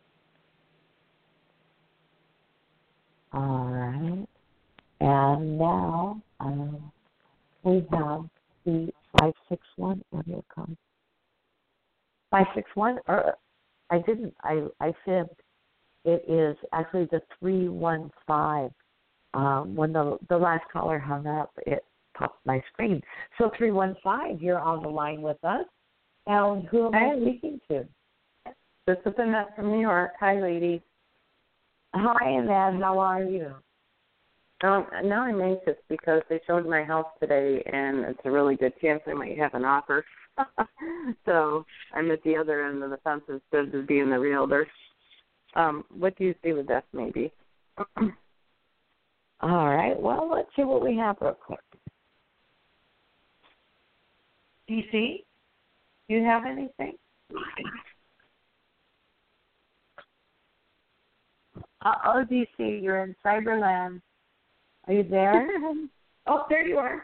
All right. And now um, we have the five six one area code. five six one, or I didn't, I, I fibbed. It is actually the three one five. Um, when the the last caller hung up, it popped my screen. So three one five, you're on the line with us. And who am I speaking to? This is Annette from New York. Hi, ladies. Hi, Annette. How are you? Um, now I'm anxious because they showed my house today, and it's a really good chance I might have an offer. So I'm at the other end of the fence instead of being the realtor. Um, what do you see with this, maybe? All right. Well, let's see what we have real quick. D C, do you have anything? Uh-oh, D C, you're in Cyberland. Are you there? Oh, there you are.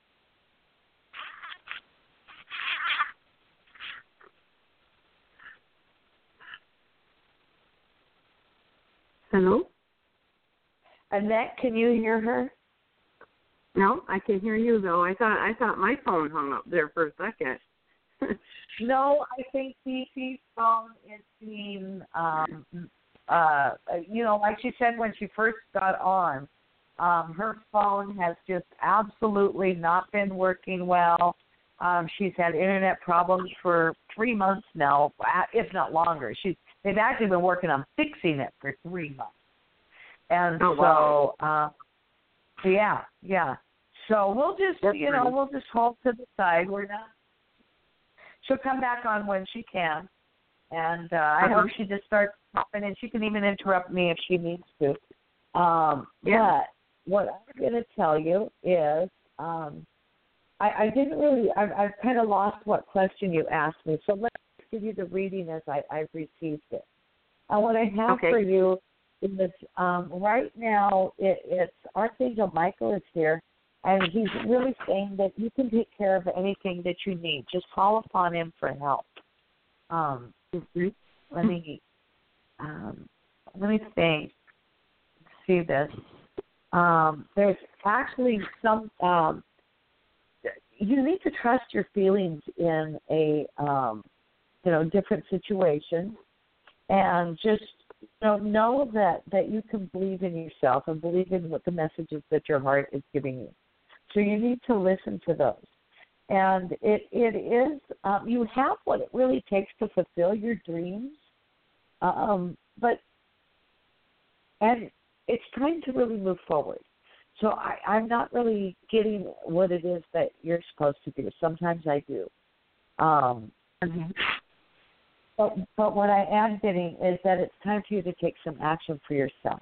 Hello? Annette, can you hear her? No, I can hear you though. I thought I thought my phone hung up there for a second. No, I think D C's phone is being, um, uh, you know, like she said when she first got on, um, her phone has just absolutely not been working well. Um, she's had internet problems for three months now, if not longer. She's they've actually been working on fixing it for three months. And oh, wow. so, uh, yeah, yeah. So we'll just, That's you know, nice. we'll just hold to the side. We're not. She'll come back on when she can, and uh, I Uh-huh. hope she just starts popping in. She can even interrupt me if she needs to. Um, Yeah. But what I'm going to tell you is, um, I, I didn't really. I've, I've kind of lost what question you asked me. So let's give you the reading as I, I've received it. And what I have Okay. for you is um, right now it, it's Archangel Michael is here, and he's really saying that you can take care of anything that you need. Just call upon him for help. Um, Mm-hmm. let me um, let me think. See this. Um, there's actually some. Um, you need to trust your feelings in a um, you know different situation, and just you know know that that you can believe in yourself and believe in what the messages that your heart is giving you. So you need to listen to those. And it it is um, you have what it really takes to fulfill your dreams, um, but and it's time to really move forward. So I, I'm not really getting what it is that you're supposed to do. Sometimes I do, um, Mm-hmm. but but what I am getting is that it's time for you to take some action for yourself,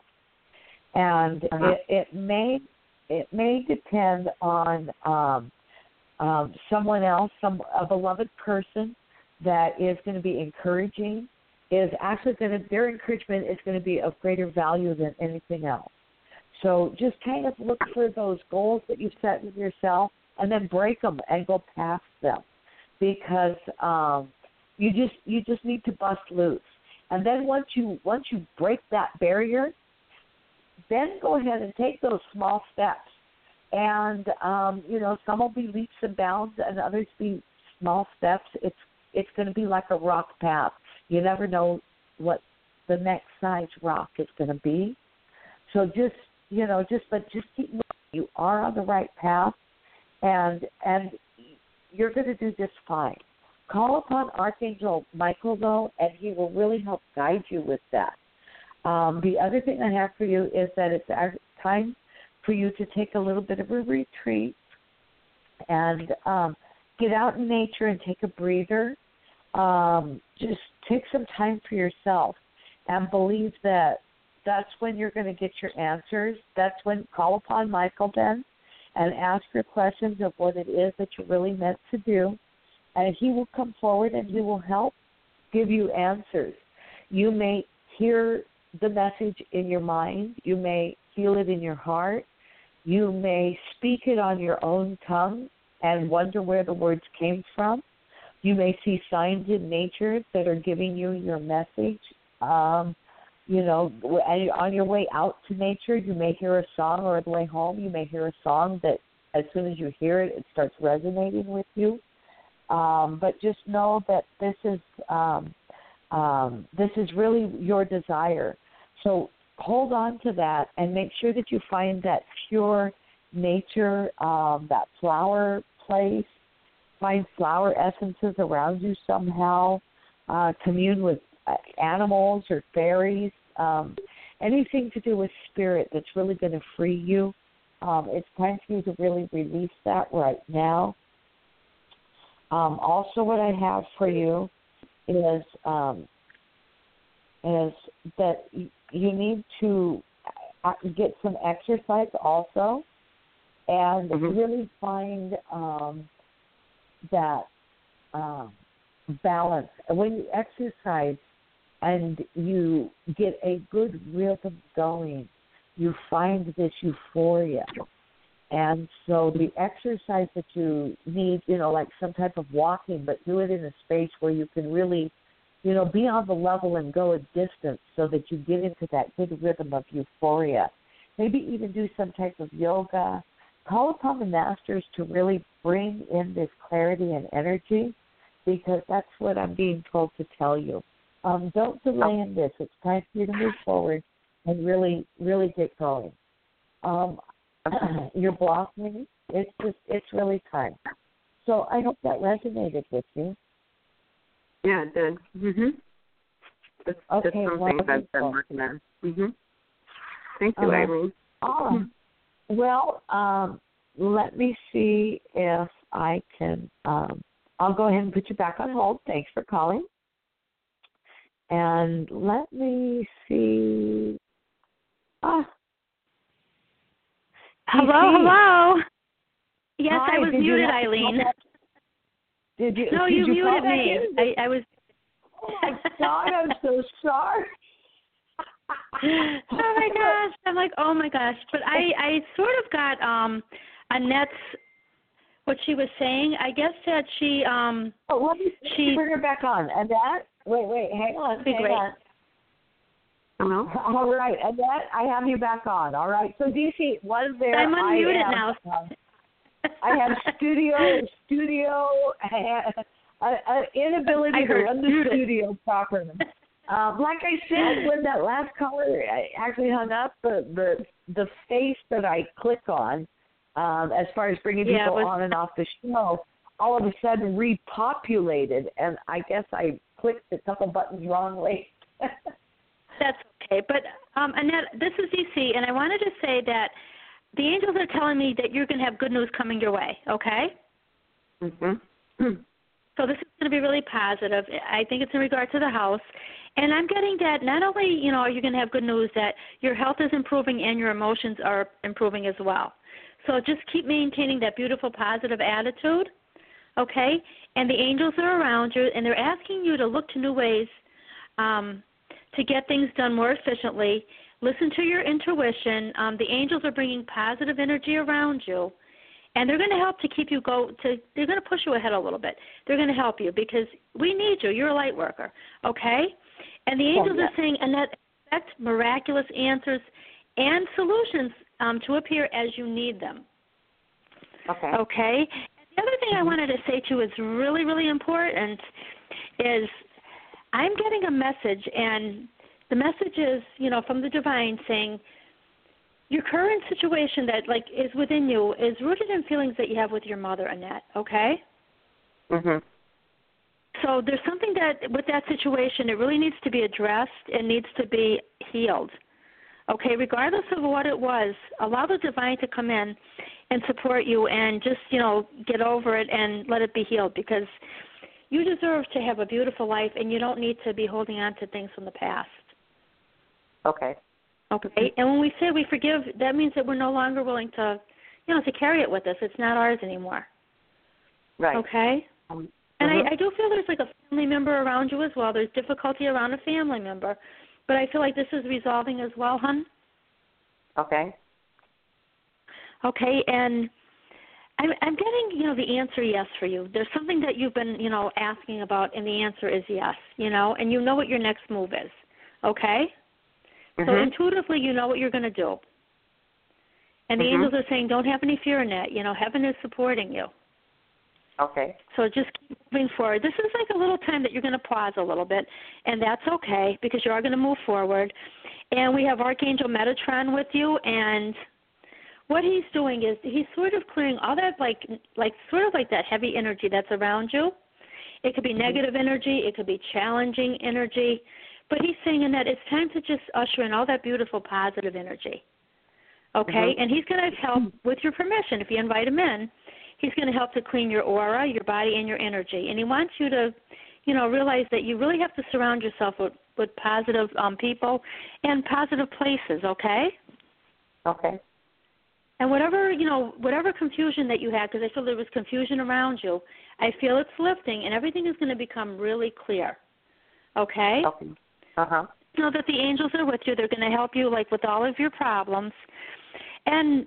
and Uh-huh. it, it may it may depend on. Um, Um, someone else, some a beloved person that is going to be encouraging, is actually going to, their encouragement is going to be of greater value than anything else. So just kind of look for those goals that you've set with yourself and then break them and go past them, because um, you just you just need to bust loose. And then once you once you break that barrier, then go ahead and take those small steps. And, um, you know, some will be leaps and bounds and others be small steps. It's it's going to be like a rock path. You never know what the next size rock is going to be. So just, you know, just but just keep moving. You are on the right path, and and you're going to do just fine. Call upon Archangel Michael, though, and he will really help guide you with that. Um, the other thing I have for you is that it's time for you to take a little bit of a retreat and um, get out in nature and take a breather. Um, just take some time for yourself and believe that that's when you're going to get your answers. That's when call upon Michael then and ask your questions of what it is that you're really meant to do. And he will come forward and he will help give you answers. You may hear the message in your mind. You may feel it in your heart. You may speak it on your own tongue and wonder where the words came from. You may see signs in nature that are giving you your message. Um, you know, on your way out to nature, you may hear a song, or on the way home, you may hear a song that as soon as you hear it, it starts resonating with you. Um, but just know that this is um, um, this is really your desire. So hold on to that and make sure that you find that pure nature, um, that flower place. Find flower essences around you somehow. Uh, commune with animals or fairies. Um, anything to do with spirit that's really going to free you. Um, it's time for you to really release that right now. Um, also, what I have for you is um, is that you need to get some exercise also, and Mm-hmm. really find um, that um, balance. When you exercise and you get a good rhythm going, you find this euphoria. And so the exercise that you need, you know, like some type of walking, but do it in a space where you can really, you know, be on the level and go a distance so that you get into that good rhythm of euphoria. Maybe even do some type of yoga. Call upon the masters to really bring in this clarity and energy, because that's what I'm being told to tell you. Um, don't delay in this. It's time for you to move forward and really, really get going. Um, you're blossoming. It's just, it's really time. So I hope that resonated with you. Yeah, it did. Mm-hmm. It's Okay, just some wonderful. things I've been working on. Mm-hmm. Thank you, Uh-huh. Irene. Oh, well, um, let me see if I can. Um, I'll go ahead and put you back on hold. Thanks for calling. And let me see. Ah. Hello, hello. Yes, Hi, I was did muted, Eileen. Did you? No, did you, you muted me. I, I was. Oh my God, I'm so sorry. Oh my gosh! I'm like, oh my gosh! But I, I sort of got um, Annette's what she was saying. I guess that she um. Oh, let me she bring her back on. Annette, wait, wait, hang on, be hang great. on. Hello? All right, Annette, I have you back on. All right. So, D C, was there? I'm unmuted I have, now. Uh, I have studio, studio, an inability I to heard run the muted. studio properly. Um, like I said, when that last caller actually hung up, the the the face that I click on, um, as far as bringing Yeah, people was, on and off the show, all of a sudden repopulated, and I guess I clicked a couple buttons wrongly. That's okay. But um, Annette, this is D C, and I wanted to say that the angels are telling me that you're going to have good news coming your way. Okay. Mm-hmm. So this is going to be really positive. I think it's in regard to the house. And I'm getting that not only, you know, are you going to have good news that your health is improving and your emotions are improving as well. So just keep maintaining that beautiful, positive attitude, okay? And the angels are around you, and they're asking you to look to new ways um, to get things done more efficiently. Listen to your intuition. Um, the angels are bringing positive energy around you. And they're going to help to keep you go to, they're going to push you ahead a little bit. They're going to help you because we need you. You're a light worker, okay? And the angels yeah. are saying, Annette, expect miraculous answers and solutions um, to appear as you need them. Okay. Okay? And the other thing I wanted to say to you is really, really important is I'm getting a message, and the message is, you know, from the divine saying, your current situation that, like, is within you is rooted in feelings that you have with your mother, Annette, okay? Mm-hmm. So there's something that, with that situation, it really needs to be addressed. It needs to be healed, okay? Regardless of what it was, allow the divine to come in and support you and just, you know, get over it and let it be healed because you deserve to have a beautiful life and you don't need to be holding on to things from the past. Okay. Okay, and when we say we forgive, that means that we're no longer willing to, you know, to carry it with us. It's not ours anymore. Right. Okay? Um, and mm-hmm. I, I do feel there's like a family member around you as well. There's difficulty around a family member. But I feel like this is resolving as well, hon. Okay. Okay, and I'm, I'm getting, you know, the answer yes for you. There's something that you've been, you know, asking about, and the answer is yes, you know, and you know what your next move is. Okay? So Mm-hmm. intuitively, you know what you're going to do. And the mm-hmm. angels are saying, don't have any fear in that. You know, heaven is supporting you. Okay. So just keep moving forward. This is like a little time that you're going to pause a little bit, and that's okay because you are going to move forward. And we have Archangel Metatron with you, and what he's doing is he's sort of clearing all that, like, like sort of like that heavy energy that's around you. It could be mm-hmm. negative energy. It could be challenging energy. But he's saying in that it's time to just usher in all that beautiful positive energy, okay? Mm-hmm. And he's going to help, with your permission, if you invite him in, he's going to help to clean your aura, your body, and your energy. And he wants you to, you know, realize that you really have to surround yourself with, with positive um, people and positive places, okay? Okay. And whatever, you know, whatever confusion that you had, because I feel there was confusion around you, I feel it's lifting, and everything is going to become really clear, okay? Okay. Uh-huh. Know that the angels are with you. They're going to help you, like, with all of your problems. And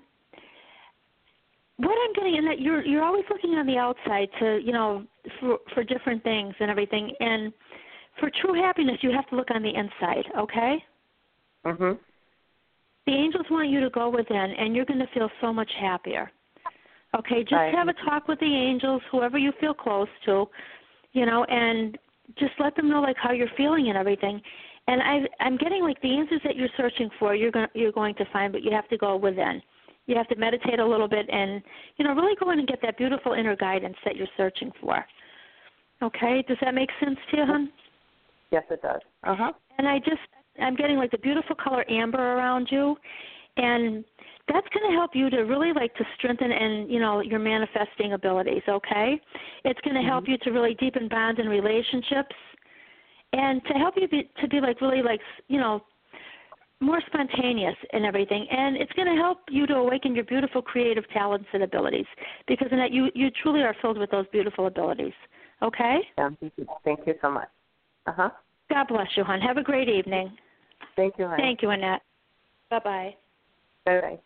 what I'm getting in that you're you're always looking on the outside to, you know, for for different things and everything. And for true happiness, you have to look on the inside, okay? Mhm. The angels want you to go within, and you're going to feel so much happier. Okay, just right. have a talk with the angels, whoever you feel close to, you know, and just let them know, like, how you're feeling and everything. And I, I'm getting, like, the answers that you're searching for, you're going, you're going to find, but you have to go within. You have to meditate a little bit and, you know, really go in and get that beautiful inner guidance that you're searching for. Okay? Does that make sense to you, hon? Yes, it does. Uh-huh. And I just, I'm getting, like, the beautiful color amber around you. And that's going to help you to really like to strengthen and, you know, your manifesting abilities, okay? It's going to Mm-hmm. help you to really deepen bonds in relationships and to help you be, to be like really like, you know, more spontaneous and everything. And it's going to help you to awaken your beautiful creative talents and abilities because in that you, you truly are filled with those beautiful abilities, okay? Yeah, thank you. Thank you so much. Uh-huh. God bless you, hon. Have a great evening. Thank you, honey. Thank you, Annette. Bye-bye. Bye-bye.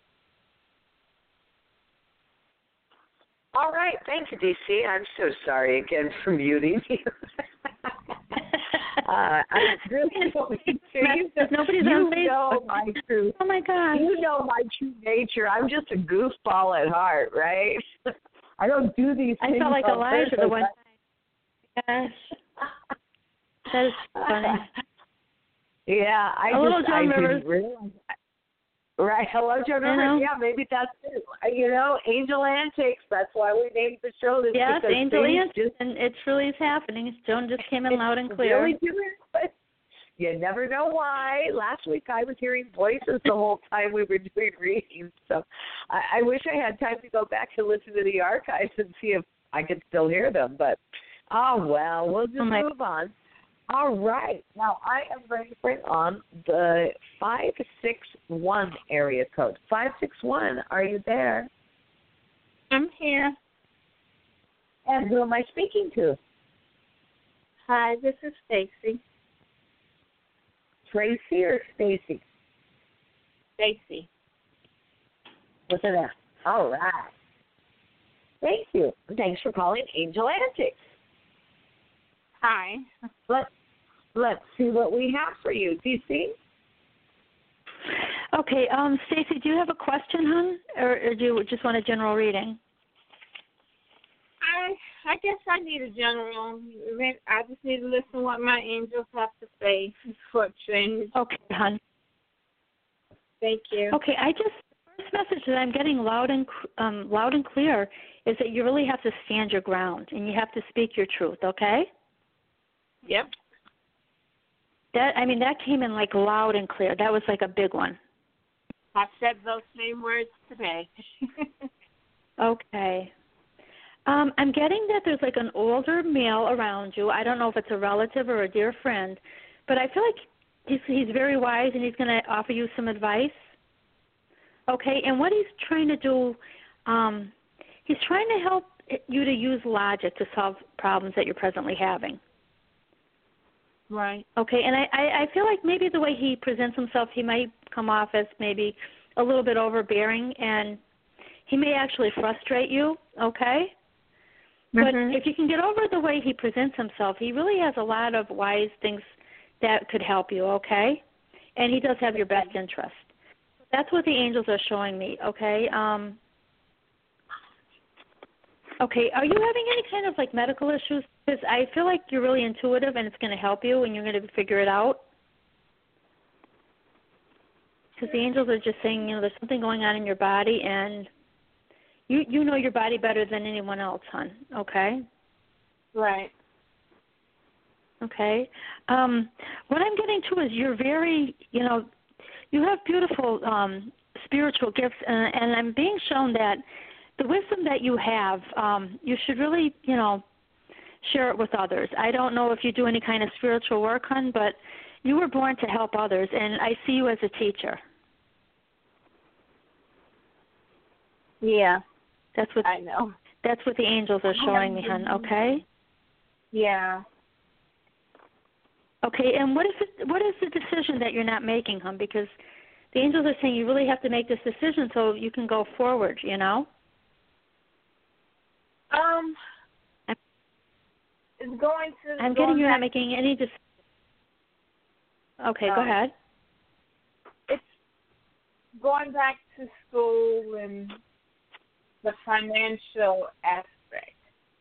All right. Thank you, D C. I'm so sorry again for muting you. uh, I really don't mean to. You know, Nobody's you on Facebook. know my true. Oh, my God. You know my true nature. I'm just a goofball at heart, right? I don't do these I things felt like on Elijah purpose. the one time. Gosh. That is funny. Yeah, I A just little Joan I Rivers. didn't realize. Right, hello, Joan I Rivers. know. Yeah, maybe that's it. You know, Angel Antics. That's why we named the show this. Yes, because Angel things Antics, just, and it truly is happening. Joan just came in loud and clear. Really do it. You never know why. Last week I was hearing voices the whole time we were doing readings. So I, I wish I had time to go back and listen to the archives and see if I could still hear them. But, oh, well, we'll just Oh, my- move on. All right. Now, I am ready to bring on the five six one area code. five six one, are you there? I'm here. And who am I speaking to? Hi, this is Stacy. Tracy or Stacy? Stacy. With an S. All right. Thank you. Thanks for calling Angel Antics. Hi. Let's, let's see what we have for you. D C? Okay, um, Stacy, do you have a question, hon, or, or do you just want a general reading? I I guess I need a general. I just need to listen to what my angels have to say for change. Okay, hon. Thank you. Okay, I just the first message that I'm getting loud and um, loud and clear is that you really have to stand your ground and you have to speak your truth. Okay. Yep. That I mean that came in like loud and clear. That was like a big one. I said those same words today. Okay. Um, I'm getting that there's like an older male around you. I don't know if it's a relative or a dear friend, but I feel like he's he's very wise and he's going to offer you some advice. Okay, and what he's trying to do, um, he's trying to help you to use logic to solve problems that you're presently having. Right. Okay, and I, I, I feel like maybe the way he presents himself, he might come off as maybe a little bit overbearing, and he may actually frustrate you, okay? But Mhm. if you can get over the way he presents himself, he really has a lot of wise things that could help you, okay? And he does have your best interest. That's what the angels are showing me, okay? Um, okay, are you having any kind of, like, medical issues? Because I feel like you're really intuitive and it's going to help you and you're going to figure it out. Because the angels are just saying, you know, there's something going on in your body and you you know your body better than anyone else, hon, okay? Right. Okay. Um, what I'm getting to is you're very, you know, you have beautiful um, spiritual gifts, and, and I'm being shown that the wisdom that you have, um, you should really, you know, share it with others. I don't know if you do any kind of spiritual work, hon, but you were born to help others, and I see you as a teacher. Yeah. That's what I know. That's what the angels are showing me, hon. Okay. Yeah. Okay, and what is it, what is the decision that you're not making, hon? Because the angels are saying you really have to make this decision so you can go forward, you know? Um, it's going to. I'm going getting you're back, not making any decision. Okay, go Um, ahead. It's going back to school and the financial aspect.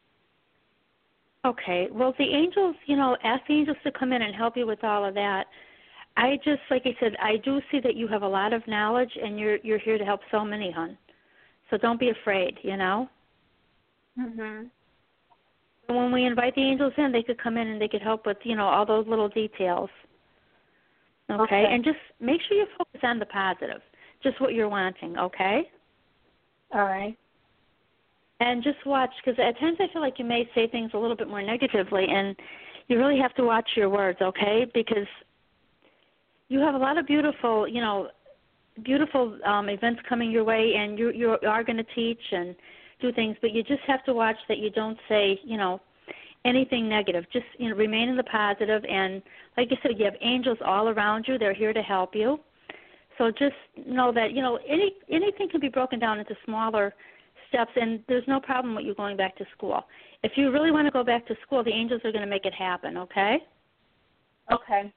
Okay, well, the angels, you know, ask the angels to come in and help you with all of that. I just, like I said, I do see that you have a lot of knowledge, and you're you're here to help so many, hon. So don't be afraid, you know. Mhm. When we invite the angels in, they could come in and they could help with, you know, all those little details. Okay, Okay. and just make sure you focus on the positive. just what you're wanting, okay? All right. And just watch, because at times I feel like you may say things a little bit more negatively, and you really have to watch your words, okay? Because you have a lot of beautiful, you know, beautiful um, events coming your way, and you, you are going to teach and do things, but you just have to watch that you don't say, you know, anything negative. Just, you know, remain in the positive, and like I said, you have angels all around you. They're here to help you. So just know that, you know, any anything can be broken down into smaller steps, and there's no problem with you going back to school. If you really want to go back to school, the angels are going to make it happen, okay? Okay.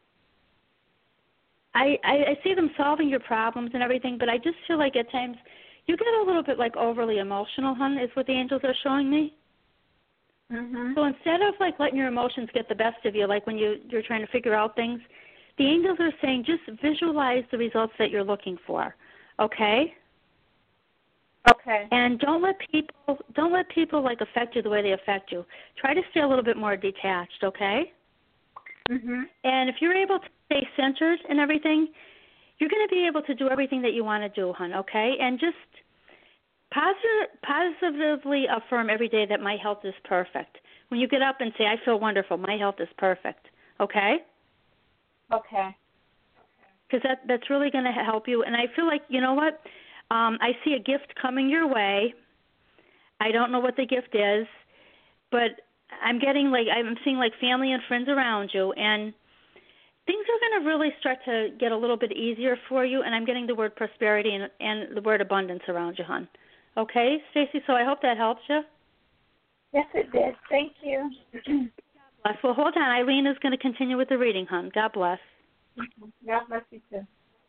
I, I, I see them solving your problems and everything, but I just feel like at times you get a little bit like overly emotional, hon, is what the angels are showing me. Mhm. So instead of like letting your emotions get the best of you, like when you, you're trying to figure out things, the angels are saying just visualize the results that you're looking for, okay? Okay. And don't let people don't let people like affect you the way they affect you. Try to stay a little bit more detached, okay? Mhm. And if you're able to stay centered and everything, you're going to be able to do everything that you want to do, hon, okay? And just positive, positively affirm every day that my health is perfect. When you get up and say, I feel wonderful, my health is perfect, okay? Okay. Because that, that's really going to help you. And I feel like, you know what, um, I see a gift coming your way. I don't know what the gift is, but I'm getting like, I'm seeing like family and friends around you, and things are going to really start to get a little bit easier for you, and I'm getting the word prosperity and, and the word abundance around you, hon. Okay, Stacy, so I hope that helps you. Yes, it did. Thank you. Bless. Well, hold on. Eileen is going to continue with the reading, hon. God bless. God bless you, too.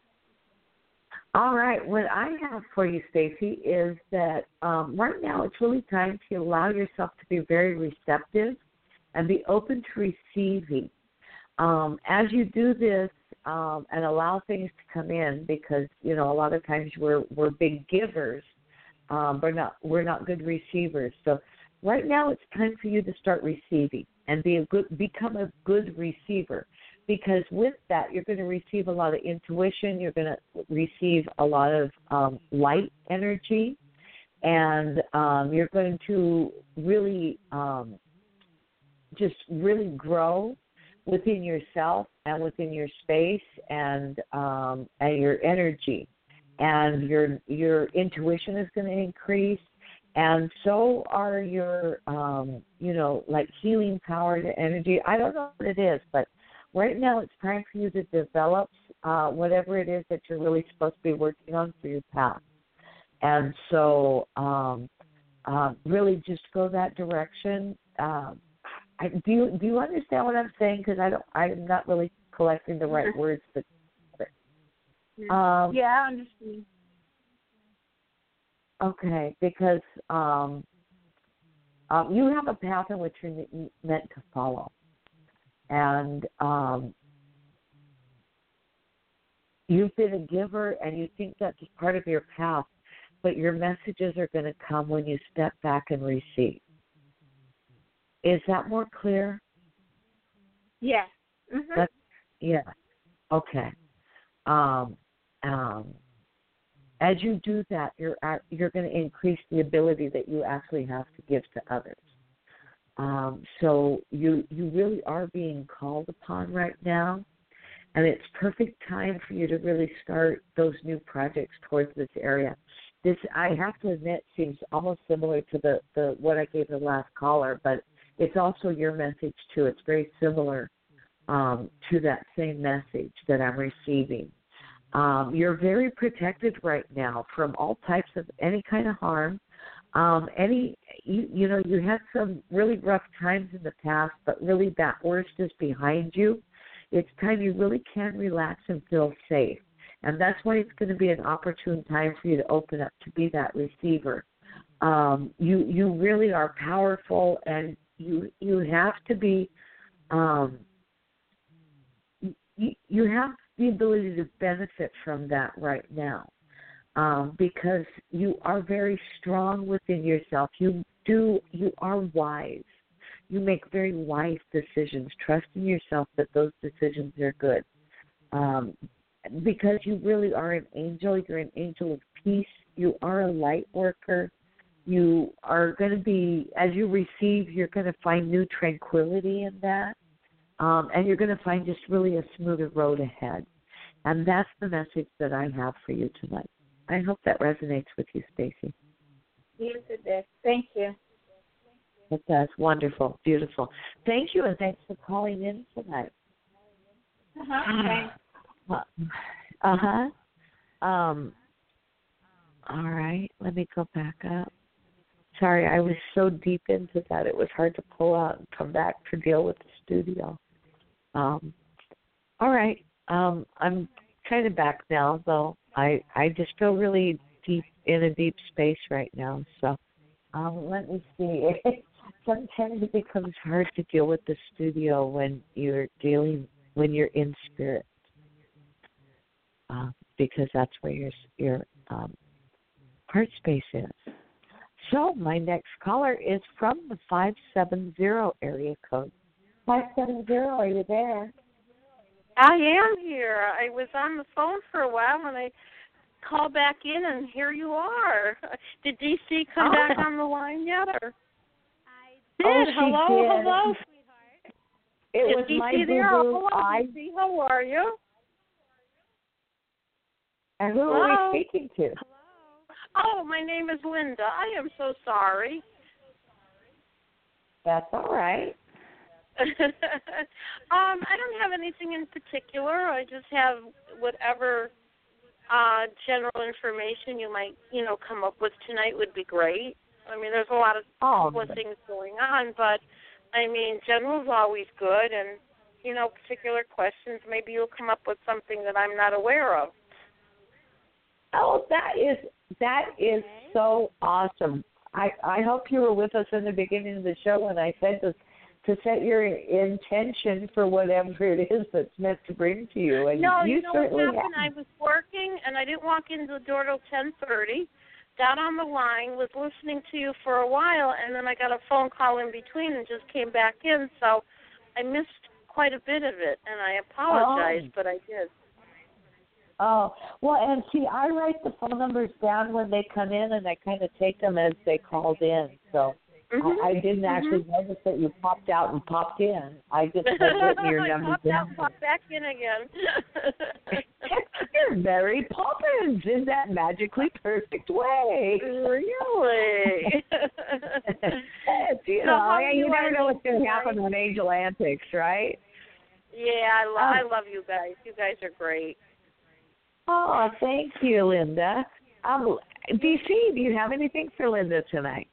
All right. What I have for you, Stacy, is that um, right now it's really time to allow yourself to be very receptive and be open to receiving. Um, as you do this um, and allow things to come in, because you know a lot of times we're we're big givers, um, but not we're not good receivers. So right now it's time for you to start receiving and be a good become a good receiver. Because with that, you're going to receive a lot of intuition. You're going to receive a lot of um, light energy, and um, you're going to really um, just really grow within yourself and within your space and um, and your energy, and your your intuition is going to increase, and so are your um, you know like healing power to energy. I don't know what it is, but right now it's time for you to develop uh, whatever it is that you're really supposed to be working on for your path. And so um, uh, really just go that direction. Um, I, do you do you understand what I'm saying? Because I don't, I'm not really collecting the right words. But um, yeah, I understand. Okay, because um, um, you have a path in which you're meant to follow. And um, you've been a giver, and you think that's part of your path, but your messages are going to come when you step back and receive. Is that more clear? Yeah. Mm-hmm. That's, yeah. Okay. Um, um, as you do that, you're you're going to increase the ability that you actually have to give to others. Um, so you you really are being called upon right now, and it's perfect time for you to really start those new projects towards this area. This, I have to admit, seems almost similar to the, the what I gave the last caller, but it's also your message too. It's very similar um, to that same message that I'm receiving. Um, you're very protected right now from all types of any kind of harm. Um, any, you, you know, you had some really rough times in the past, but really that worst is behind you. It's time you really can relax and feel safe. And that's why it's going to be an opportune time for you to open up to be that receiver. Um, you you really are powerful, and you you have to be, um, you, you have the ability to benefit from that right now. Um, because you are very strong within yourself. You do. You are wise. You make very wise decisions. Trust in yourself that those decisions are good. Um, because you really are an angel. You're an angel of peace. You are a light worker. You are going to be, as you receive, you're going to find new tranquility in that. Um, and you're going to find just really a smoother road ahead. And that's the message that I have for you tonight. I hope that resonates with you, Stacy. Yes, it does. Thank you. It does. Wonderful. Beautiful. Thank you, and thanks for calling in tonight. Uh-huh. Thanks. Uh-huh. Um, all right. Let me go back up. Sorry, I was so deep into that it was hard to pull out and come back to deal with the studio. Um, all right. Um, I'm kind of back now, though. I, I just feel really deep in a deep space right now. So um, let me see. Sometimes it becomes hard to deal with the studio when you're dealing when you're in spirit, uh, because that's where your your um, heart space is. So my next caller is from the five seven zero area code. five seven zero, are you there? I am here. I was on the phone for a while, and I called back in, and here you are. Did D C come oh. back on the line yet? Or? I did. Oh, hello, did. hello, sweetheart. It Is was D C my there? boo-boo. Hello, I... D C. How are you? And who hello? are we speaking to? Oh, my name is Linda. I am so sorry. That's all right. um, I don't have anything in particular. I just have whatever uh, general information you might, you know, come up with tonight would be great. I mean, there's a lot of oh, couple of things going on, but I mean, general is always good, and you know, particular questions, maybe you'll come up with something that I'm not aware of. Oh, that is that is so awesome. I I hope you were with us in the beginning of the show when I said to to set your intention for whatever it is that's meant to bring to you. And no, you, you know certainly what happened? have. I was working, and I didn't walk into the door till ten thirty. Got on the line, was listening to you for a while, and then I got a phone call in between and just came back in. So I missed quite a bit of it, and I apologize, oh. but I did. Oh, well, and see, I write the phone numbers down when they come in, and I kind of take them as they called in. So mm-hmm. I, I didn't actually mm-hmm. notice that you popped out and popped in. I just had written your I numbers popped down. out and popped back in again. You're very Poppins in that magically perfect way. Really? you so know, you, you never I know what's going to right? happen on Angel Antics, right? Yeah, I, lo- um, I love you guys. You guys are great. Oh, thank you, Linda. Um, D C, do you have anything for Linda tonight?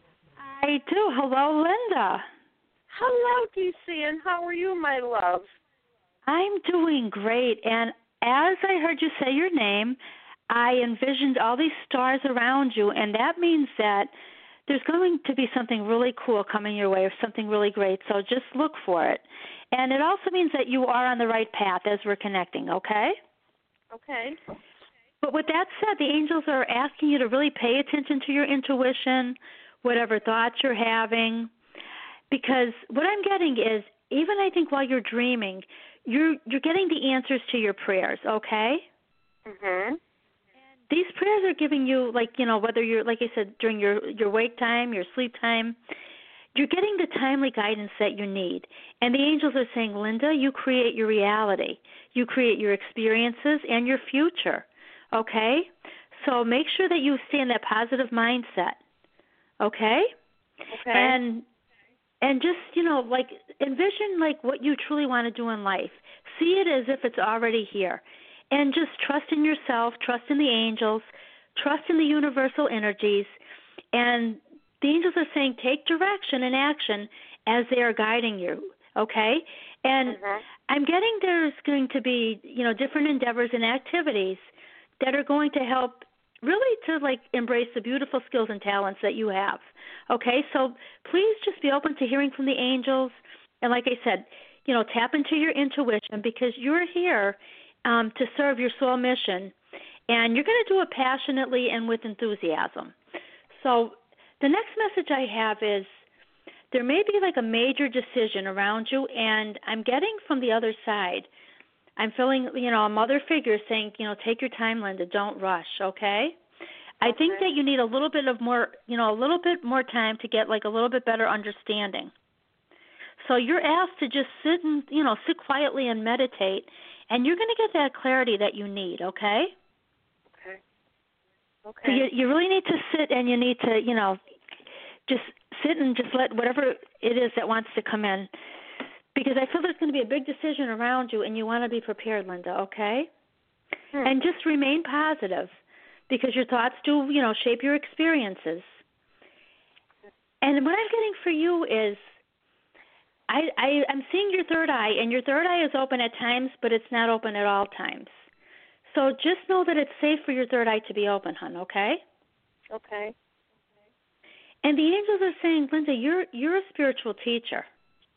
I do. Hello, Linda. Hello, D C, and how are you, my love? I'm doing great, and as I heard you say your name, I envisioned all these stars around you, and that means that there's going to be something really cool coming your way or something really great, so just look for it. And it also means that you are on the right path as we're connecting, okay? Okay. But with that said, the angels are asking you to really pay attention to your intuition, whatever thoughts you're having, because what I'm getting is, even I think while you're dreaming, you're you're getting the answers to your prayers, okay? Mhm. These prayers are giving you, like, you know, whether you're, like I said, during your, your wake time, your sleep time, you're getting the timely guidance that you need. And the angels are saying, Linda, you create your reality. You create your experiences and your future, okay? So make sure that you stay in that positive mindset, okay? Okay. And and just, you know, like, envision, like, what you truly want to do in life. See it as if it's already here. And just trust in yourself, trust in the angels, trust in the universal energies. And the angels are saying take direction and action as they are guiding you, okay? And mm-hmm. I'm getting there's going to be, you know, different endeavors and activities that are going to help really to, like, embrace the beautiful skills and talents that you have, okay? So please just be open to hearing from the angels. And like I said, you know, tap into your intuition because you're here um, to serve your soul mission. And you're going to do it passionately and with enthusiasm. So the next message I have is there may be like a major decision around you, and I'm getting from the other side I'm feeling, you know, a mother figure saying, you know, take your time, Linda. Don't rush, okay? I okay. think that you need a little bit of more, you know, a little bit more time to get like a little bit better understanding. So you're asked to just sit and, you know, sit quietly and meditate, and you're going to get that clarity that you need, okay? Okay. Okay. So you you really need to sit and you need to, you know, just sit and just let whatever it is that wants to come in. Because I feel there's going to be a big decision around you, and you want to be prepared, Linda, okay? Hmm. And just remain positive, because your thoughts do, you know, shape your experiences. And what I'm getting for you is, I, I, I'm seeing your third eye, and your third eye is open at times, but it's not open at all times. So just know that it's safe for your third eye to be open, hon, okay? Okay. And the angels are saying, Linda, you're you're a spiritual teacher.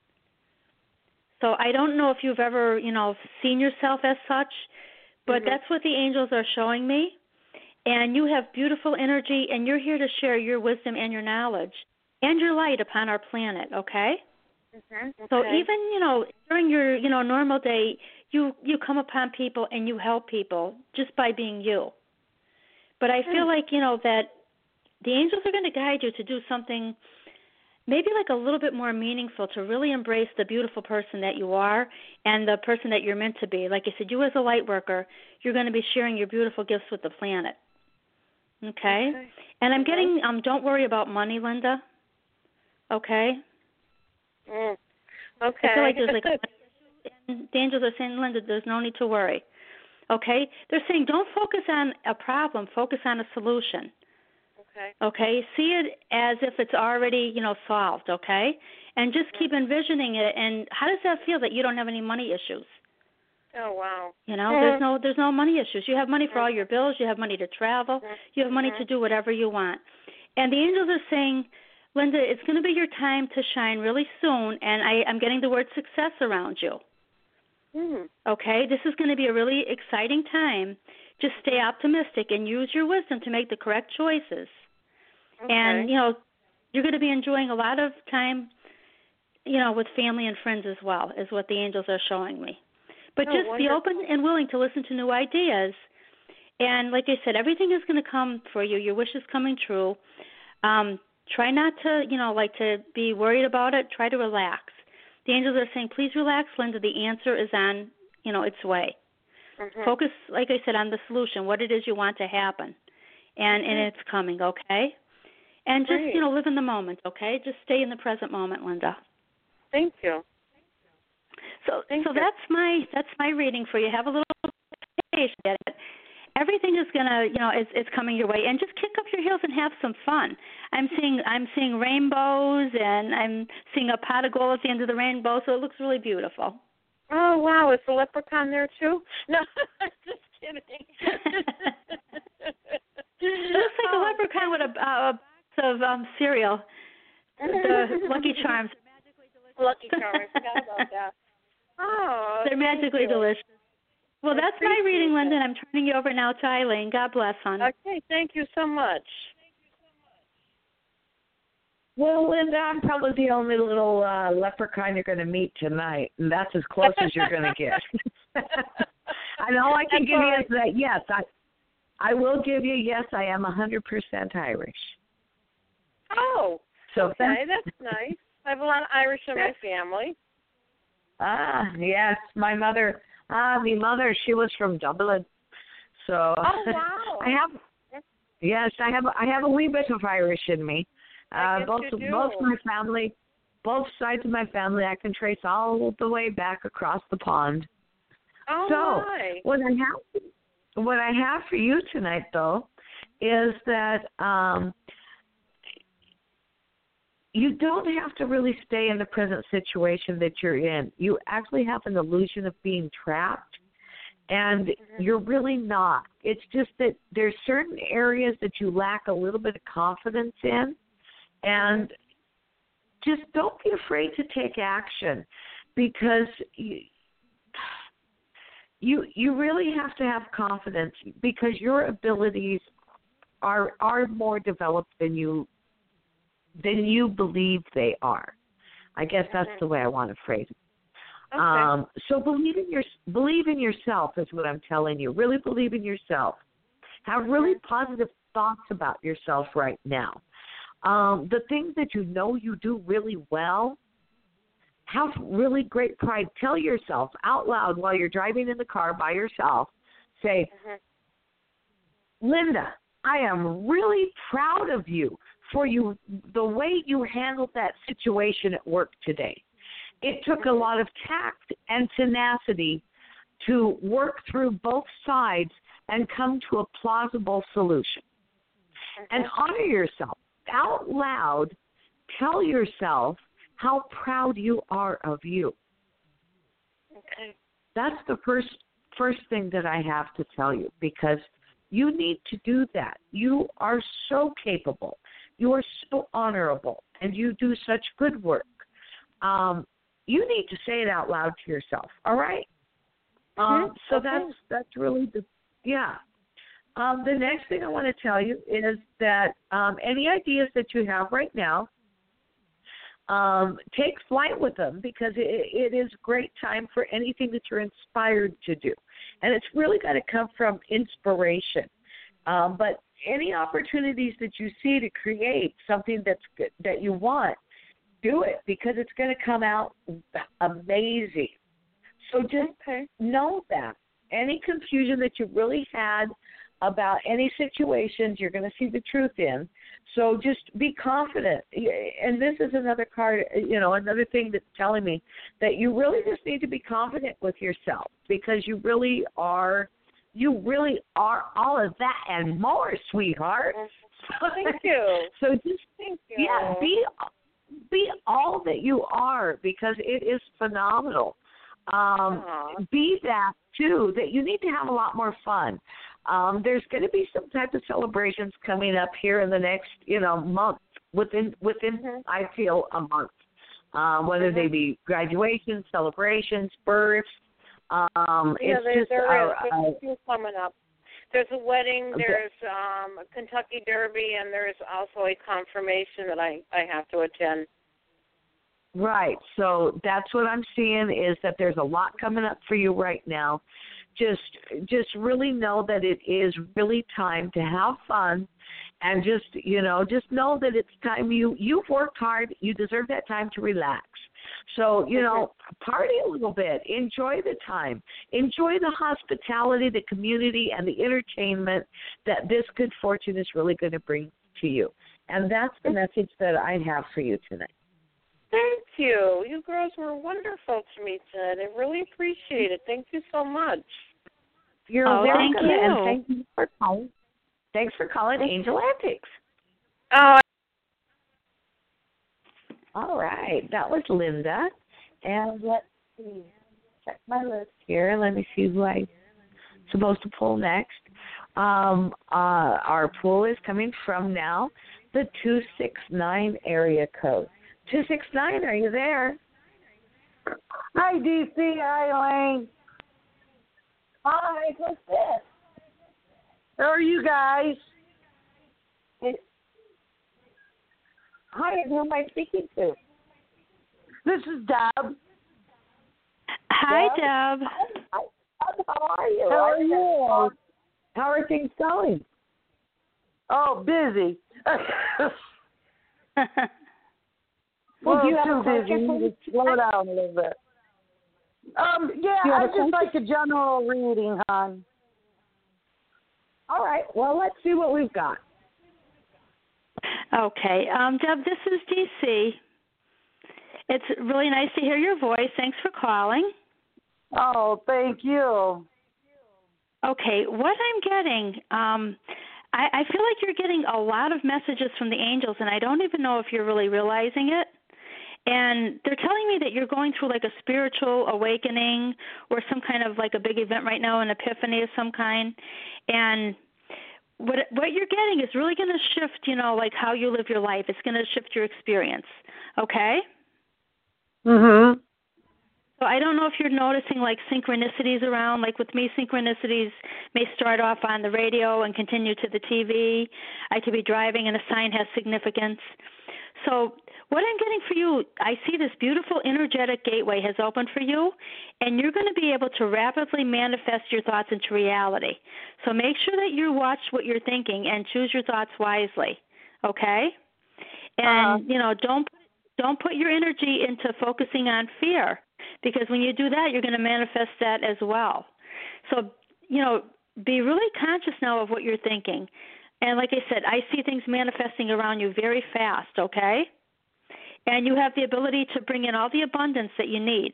So I don't know if you've ever, you know, seen yourself as such, but Mm-hmm. that's what the angels are showing me. And you have beautiful energy, and you're here to share your wisdom and your knowledge and your light upon our planet, okay? Mm-hmm. Okay. So even, you know, during your, you know, normal day, you, you come upon people and you help people just by being you. But I feel Mm. like, you know, that the angels are going to guide you to do something maybe like a little bit more meaningful, to really embrace the beautiful person that you are and the person that you're meant to be. Like I said, you as a light worker, you're going to be sharing your beautiful gifts with the planet. Okay? Okay. And I'm Okay. getting, um, don't worry about money, Linda. Okay? Mm. Okay. I feel like there's like a, and the angels are saying, Linda, there's no need to worry. Okay? They're saying don't focus on a problem, focus on a solution. Okay. Okay? See it as if it's already, you know, solved, okay? And just keep envisioning it. And how does that feel that you don't have any money issues? Oh, wow. You know, there's no there's no money issues. You have money for all your bills, you have money to travel, you have money to do whatever you want. And the angels are saying, Linda, it's going to be your time to shine really soon, and I, I'm getting the word success around you. Mm. Okay? This is going to be a really exciting time. Just stay optimistic and use your wisdom to make the correct choices. Okay. And, you know, you're going to be enjoying a lot of time, you know, with family and friends as well, is what the angels are showing me. But Oh, just wonderful. be open and willing to listen to new ideas. And like I said, everything is going to come for you. Your wish is coming true. Um, try not to, you know, like to be worried about it. Try to relax. The angels are saying, please relax, Linda. The answer is on, you know, its way. Mm-hmm. Focus, like I said, on the solution, what it is you want to happen. And, and it's coming, okay? And just, Great. you know, live in the moment, okay? Just stay in the present moment, Linda. Thank you. So, Thank so you. that's my that's my reading for you. Have a little patience. Everything is gonna, you know, it's it's coming your way, and just kick up your heels and have some fun. I'm seeing I'm seeing rainbows, and I'm seeing a pot of gold at the end of the rainbow, so it looks really beautiful. Oh, wow. Is the leprechaun there, too? No, just kidding. It looks like a leprechaun with a, a box of um, cereal, the Lucky Charms. Lucky Charm. I forgot about that. Oh, They're magically thank you. delicious. Well, I that's my reading, appreciate Linda, and I'm turning you over now to Eileen. God bless, hon. Okay, thank you so much. Well, Linda, I'm probably the only little uh, leprechaun you're going to meet tonight, and that's as close as you're going to get. And all I can That's give all you right. is that, yes, I I will give you, yes, I am one hundred percent Irish. Oh, So okay, that's nice. I have a lot of Irish in my family. Ah, yes, my mother, ah, my mother, she was from Dublin. So Oh, wow. I have, yes, I have, I have a wee bit of Irish in me. I Uh, guess both, you do. both my family, both sides of my family, I can trace all the way back across the pond. Oh, So my. what I have, what I have for you tonight, though, is that um, you don't have to really stay in the present situation that you're in. You actually have an illusion of being trapped, and Mm-hmm. you're really not. It's just that there's certain areas that you lack a little bit of confidence in, and just don't be afraid to take action, because you, you you really have to have confidence, because your abilities are are more developed than you than you believe they are. I guess that's the way I want to phrase it. Okay. Um, so believe in your believe in yourself is what I'm telling you. Really believe in yourself. Have really positive thoughts about yourself right now. Um, the things that you know you do really well, have really great pride. Tell yourself out loud while you're driving in the car by yourself, say, mm-hmm. Linda, I am really proud of you for you the way you handled that situation at work today. It took a lot of tact and tenacity to work through both sides and come to a plausible solution. Mm-hmm. And honor yourself. Out loud, tell yourself how proud you are of you. Okay. That's the first first thing that I have to tell you, because you need to do that. You are so capable. You are so honorable, and you do such good work. Um, you need to say it out loud to yourself, all right? Mm-hmm. Um, so okay. that's that's really the, yeah. Um, the next thing I want to tell you is that um, any ideas that you have right now, um, take flight with them, because it, it is a great time for anything that you're inspired to do. And it's really got to come from inspiration. Um, but any opportunities that you see to create something that's good, that you want, do it, because it's going to come out amazing. So just okay. know that. Any confusion that you really had about any situations, you're going to see the truth in. So just be confident. And this is another card, you know, another thing that's telling me that you really just need to be confident with yourself, because you really are, you really are all of that and more, sweetheart. Thank you. So just, Thank you. yeah, be, be all that you are, because it is phenomenal. Um, be that, too, that you need to have a lot more fun. Um, there's going to be some type of celebrations coming up here in the next, you know, month, within, within mm-hmm. I feel, a month, um, whether mm-hmm. they be graduations, celebrations, births. Um, yeah, it's there, just, there uh, is. There's uh, a few coming up. There's a wedding, okay. there's um, a Kentucky Derby, and there's also a confirmation that I, I have to attend. Right. So that's what I'm seeing, is that there's a lot coming up for you right now. Just just really know that it is really time to have fun, and just, you know, just know that it's time. You, you've worked hard. You deserve that time to relax. So, you know, party a little bit. Enjoy the time. Enjoy the hospitality, the community, and the entertainment that this good fortune is really going to bring to you. And that's the message that I have for you tonight. Thank you. You girls were wonderful to me tonight. I really appreciate it. Thank you so much. You're oh, welcome. Thank you. And thank you for calling. Thanks for calling Angel Antics. Oh. All right. That was Linda. And let's see. Check my list here. Let me see who I'm supposed to pull next. Um, uh, our pull is coming from now the two six nine area code. two six nine, are you there? Hi, D C. Hi, Elaine. Hi, what's this? How are you guys? It, hi, who am I speaking to? This is Deb. Hi, Deb. Deb. Hi, Deb. How are you? How are you? How are things going? Oh, busy. Well, do you have too a question busy. for me? Slow down a little bit. Um, yeah, Do you have I a just question? like a general reading, hon. All right. Well, let's see what we've got. Okay. Um, Deb, this is D C. It's really nice to hear your voice. Thanks for calling. Oh, thank you. Okay. What I'm getting, um, I, I feel like you're getting a lot of messages from the angels, and I don't even know if you're really realizing it. And they're telling me that you're going through like a spiritual awakening or some kind of like a big event right now, an epiphany of some kind. And what what you're getting is really going to shift, you know, like how you live your life. It's going to shift your experience. Okay? Mm-hmm. So I don't know if you're noticing like synchronicities around. Like with me, synchronicities may start off on the radio and continue to the T V. I could be driving and a sign has significance. So what I'm getting for you, I see this beautiful energetic gateway has opened for you, and you're going to be able to rapidly manifest your thoughts into reality. So make sure that you watch what you're thinking and choose your thoughts wisely, okay? And, Uh-huh. you know, don't don't put your energy into focusing on fear, because when you do that, you're going to manifest that as well. So, you know, be really conscious now of what you're thinking. And like I said, I see things manifesting around you very fast, okay? And you have the ability to bring in all the abundance that you need.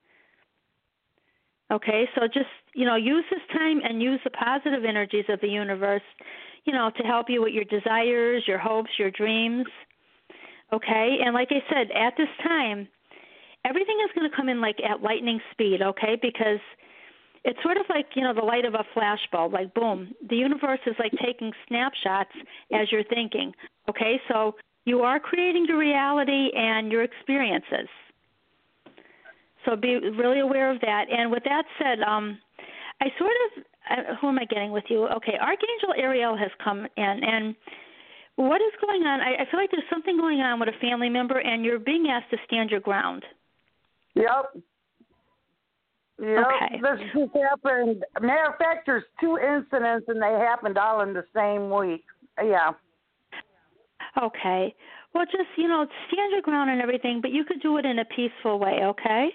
Okay, so just, you know, use this time and use the positive energies of the universe, you know, to help you with your desires, your hopes, your dreams. Okay, and like I said, at this time, everything is going to come in like at lightning speed, okay, because it's sort of like, you know, the light of a flashbulb, like boom. The universe is like taking snapshots as you're thinking, okay? So you are creating the reality and your experiences. So be really aware of that. And with that said, um, I sort of, uh, who am I getting with you? Okay, Archangel Ariel has come in, and what is going on? I, I feel like there's something going on with a family member, and you're being asked to stand your ground. Yep. Yep. Okay. This just happened. Matter of fact, there's two incidents, and they happened all in the same week. Yeah. Okay. Well, just, you know, stand your ground and everything, but you could do it in a peaceful way, okay?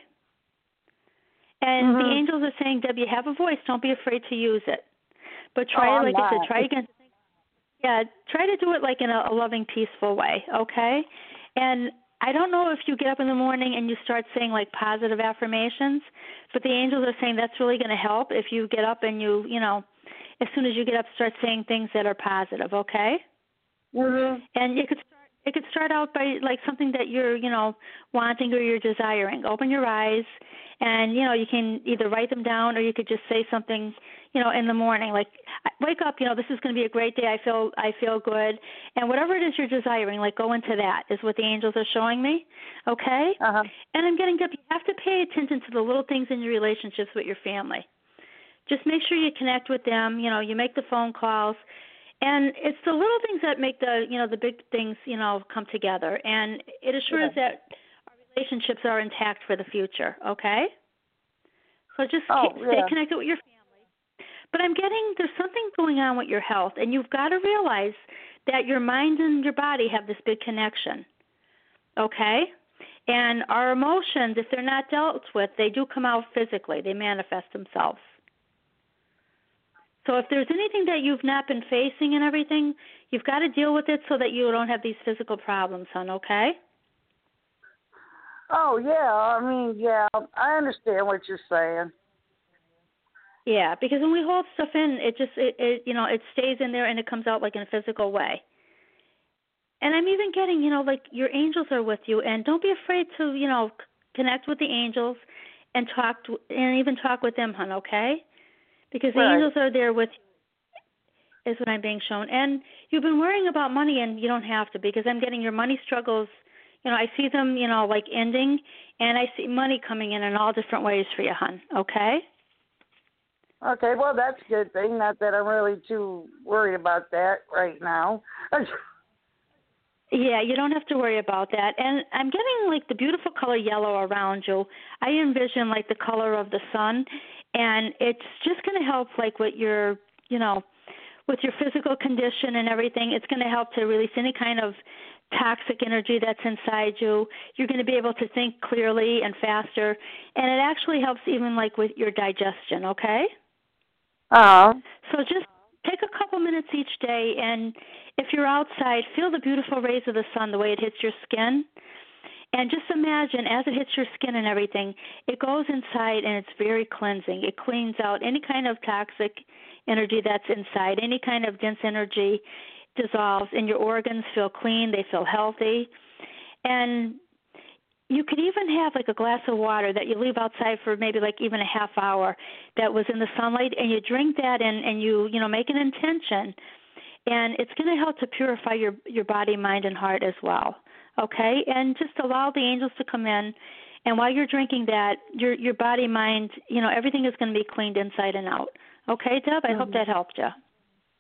And mm-hmm. the angels are saying, Deb, you have a voice. Don't be afraid to use it. But try, oh, like I'm I said, not. try again. Yeah, try to do it like in a, a loving, peaceful way, okay? And I don't know if you get up in the morning and you start saying like positive affirmations, but the angels are saying that's really going to help if you get up and you, you know, as soon as you get up, start saying things that are positive, okay? Mm-hmm. And you could start, it could start out by like something that you're, you know, wanting or you're desiring. Open your eyes, and you know you can either write them down or you could just say something, you know, in the morning, like wake up, you know, this is going to be a great day. I feel I feel good, and whatever it is you're desiring, like go into that is what the angels are showing me, okay? Uh-huh. And I'm getting up. You have to pay attention to the little things in your relationships with your family. Just make sure you connect with them. You know, you make the phone calls. And it's the little things that make the, you know, the big things, you know, come together. And it assures yeah. that our relationships are intact for the future, okay? So just oh, keep, stay yeah. connected with your family. But I'm getting, there's something going on with your health, and you've got to realize that your mind and your body have this big connection, okay? And our emotions, if they're not dealt with, they do come out physically. They manifest themselves. So if there's anything that you've not been facing and everything, you've got to deal with it so that you don't have these physical problems, hon, okay? Oh, yeah. I mean, yeah, I understand what you're saying. Yeah, because when we hold stuff in, it just, it, it you know, it stays in there and it comes out like in a physical way. And I'm even getting, you know, like your angels are with you, and don't be afraid to, you know, connect with the angels and talk to, and even talk with them, hon, okay? Because the right. angels are there with you, is what I'm being shown. And you've been worrying about money, and you don't have to, because I'm getting your money struggles, you know, I see them, you know, like ending, and I see money coming in in all different ways for you, hon, okay? Okay, well, that's a good thing. Not that I'm really too worried about that right now. Yeah, you don't have to worry about that. And I'm getting, like, the beautiful color yellow around you. I envision, like, the color of the sun, and it's just going to help, like, with your, you know, with your physical condition and everything. It's going to help to release any kind of toxic energy that's inside you. You're going to be able to think clearly and faster, and it actually helps even, like, with your digestion, okay? Uh-huh. So just take a couple minutes each day, and if you're outside, feel the beautiful rays of the sun, the way it hits your skin. And just imagine, as it hits your skin and everything, it goes inside and it's very cleansing. It cleans out any kind of toxic energy that's inside. Any kind of dense energy dissolves, and your organs feel clean. They feel healthy. And you could even have like a glass of water that you leave outside for maybe like even a half hour that was in the sunlight, and you drink that and, and you, you know, make an intention. And it's going to help to purify your, your body, mind, and heart as well, okay? And just allow the angels to come in, and while you're drinking that, your your body, mind, you know, everything is going to be cleaned inside and out. Okay, Deb? I mm-hmm. hope that helped you.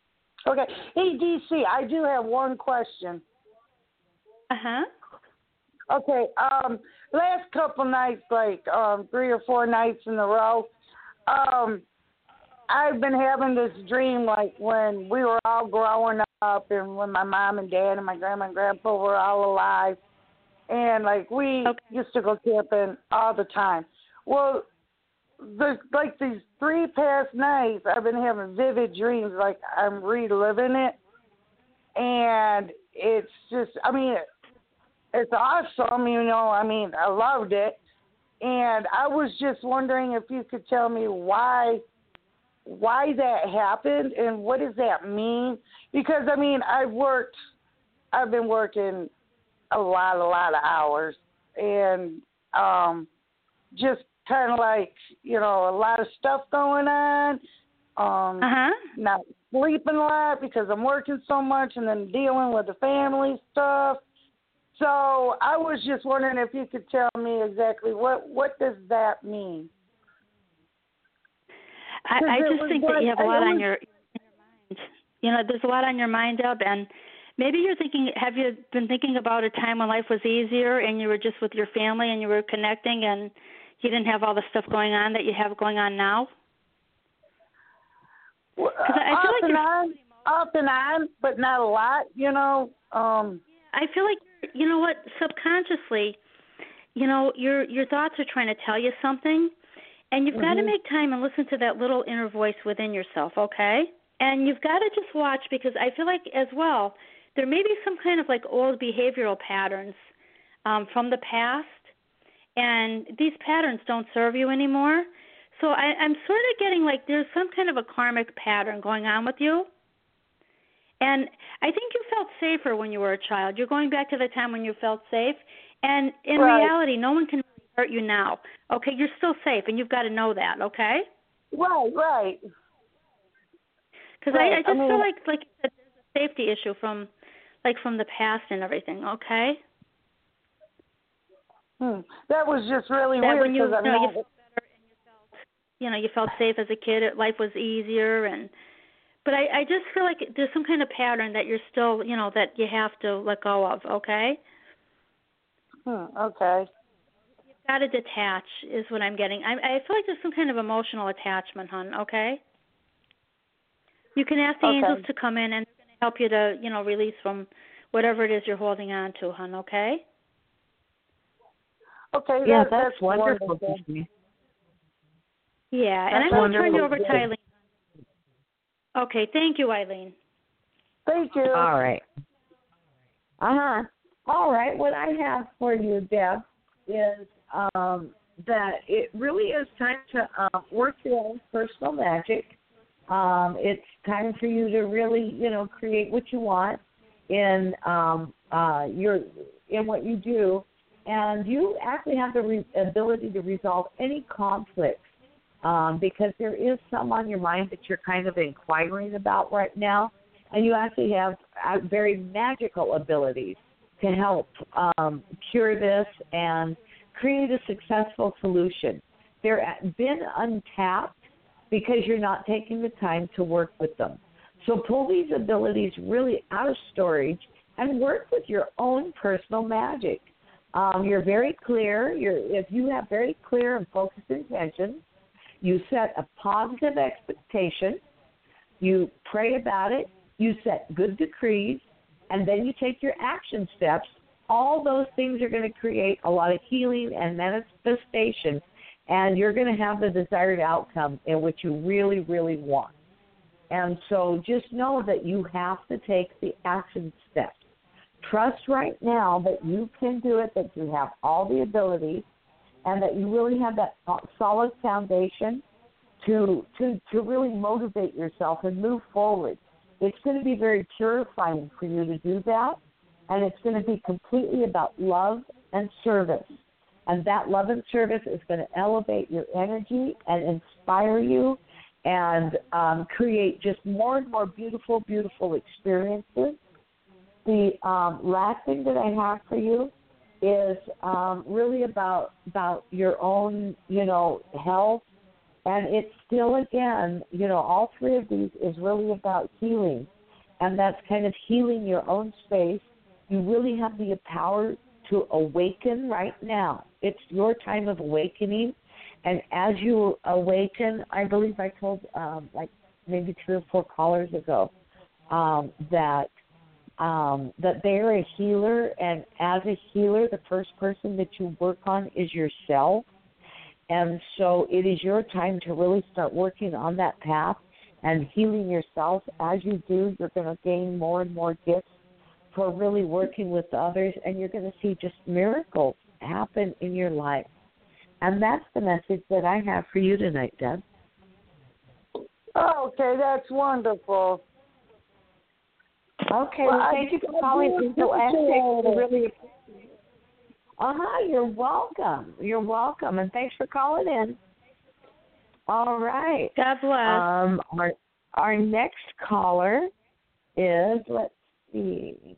Okay. Hey, D C, I do have one question. Uh-huh. Okay, um, last couple nights, like um, three or four nights in a row, um, I've been having this dream, like when we were all growing up, and when my mom and dad and my grandma and grandpa were all alive, and like we Okay. used to go camping all the time. Well, the like these three past nights, I've been having vivid dreams, like I'm reliving it, and it's just, I mean. It's awesome, you know, I mean, I loved it. And I was just wondering if you could tell me why why that happened and what does that mean? Because, I mean, I've worked, I've been working a lot, a lot of hours. And um, just kind of like, you know, a lot of stuff going on. Um, Uh-huh. Not sleeping a lot because I'm working so much and then dealing with the family stuff. So I was just wondering if you could tell me exactly what, what does that mean? I, I just think that you have a lot on your, your mind. You know, there's a lot on your mind, Deb, and maybe you're thinking, have you been thinking about a time when life was easier and you were just with your family and you were connecting and you didn't have all the stuff going on that you have going on now? Well, I, I off feel like and you're on, off and on, but not a lot, you know. Um, I feel like, you know what, subconsciously, you know, your your thoughts are trying to tell you something, and you've mm-hmm. got to make time and listen to that little inner voice within yourself, okay? And you've got to just watch, because I feel like as well, there may be some kind of like old behavioral patterns um, from the past, and these patterns don't serve you anymore. So I, I'm sort of getting like there's some kind of a karmic pattern going on with you. And I think you felt safer when you were a child. You're going back to the time when you felt safe. And in right. reality, no one can hurt you now. Okay, you're still safe, and you've got to know that, okay? Right, right. Because right. I, I just I mean, feel like like there's a safety issue from like from the past and everything, okay? Hmm. That was just really that weird. When you, you know, you felt better and you felt, you know, you felt safe as a kid, life was easier, and But I, I just feel like there's some kind of pattern that you're still, you know, that you have to let go of, okay? Hmm, okay. You've got to detach is what I'm getting. I, I feel like there's some kind of emotional attachment, hon, okay? You can ask the okay. angels to come in, and they're going to help you to, you know, release from whatever it is you're holding on to, hon, okay? Okay, yeah, that, that's, that's wonderful. wonderful. Yeah, that's and I'm going to turn you over good. to Eileen. Okay, thank you, Eileen. Thank you. All right. Uh-huh. All right, what I have for you, Deb, is um, that it really is time to uh, work your own personal magic. Um, it's time for you to really, you know, create what you want in um, uh, your in what you do, and you actually have the re- ability to resolve any conflicts. Um, because there is some on your mind that you're kind of inquiring about right now, and you actually have uh, very magical abilities to help um, cure this and create a successful solution. They're been untapped because you're not taking the time to work with them. So pull these abilities really out of storage and work with your own personal magic. Um, you're very clear. You're, if you have very clear and focused intentions, you set a positive expectation, you pray about it, you set good decrees, and then you take your action steps. All those things are going to create a lot of healing and manifestation, and you're going to have the desired outcome in which you really, really want. And so just know that you have to take the action steps. Trust right now that you can do it, that you have all the abilities, and that you really have that solid foundation to to to really motivate yourself and move forward. It's going to be very purifying for you to do that, and it's going to be completely about love and service. And that love and service is going to elevate your energy and inspire you and um, create just more and more beautiful, beautiful experiences. The um, last thing that I have for you is um, really about about your own, you know, health. And it's still, again, you know, all three of these is really about healing. And that's kind of healing your own space. You really have the power to awaken right now. It's your time of awakening. And as you awaken, I believe I told um, like maybe three or four callers ago um, that um, that they're a healer. And as a healer, the first person that you work on is yourself. And so it is your time to really start working on that path and healing yourself. As you do, you're going to gain more and more gifts for really working with others, and you're going to see just miracles happen in your life. And that's the message that I have for you tonight, Deb. Okay, that's wonderful. Okay, well, well, thank you for calling Angel Antics. Really Uh-huh, you're welcome. You're welcome, and thanks for calling in. All right. God bless. Um, our, our next caller is, let's see.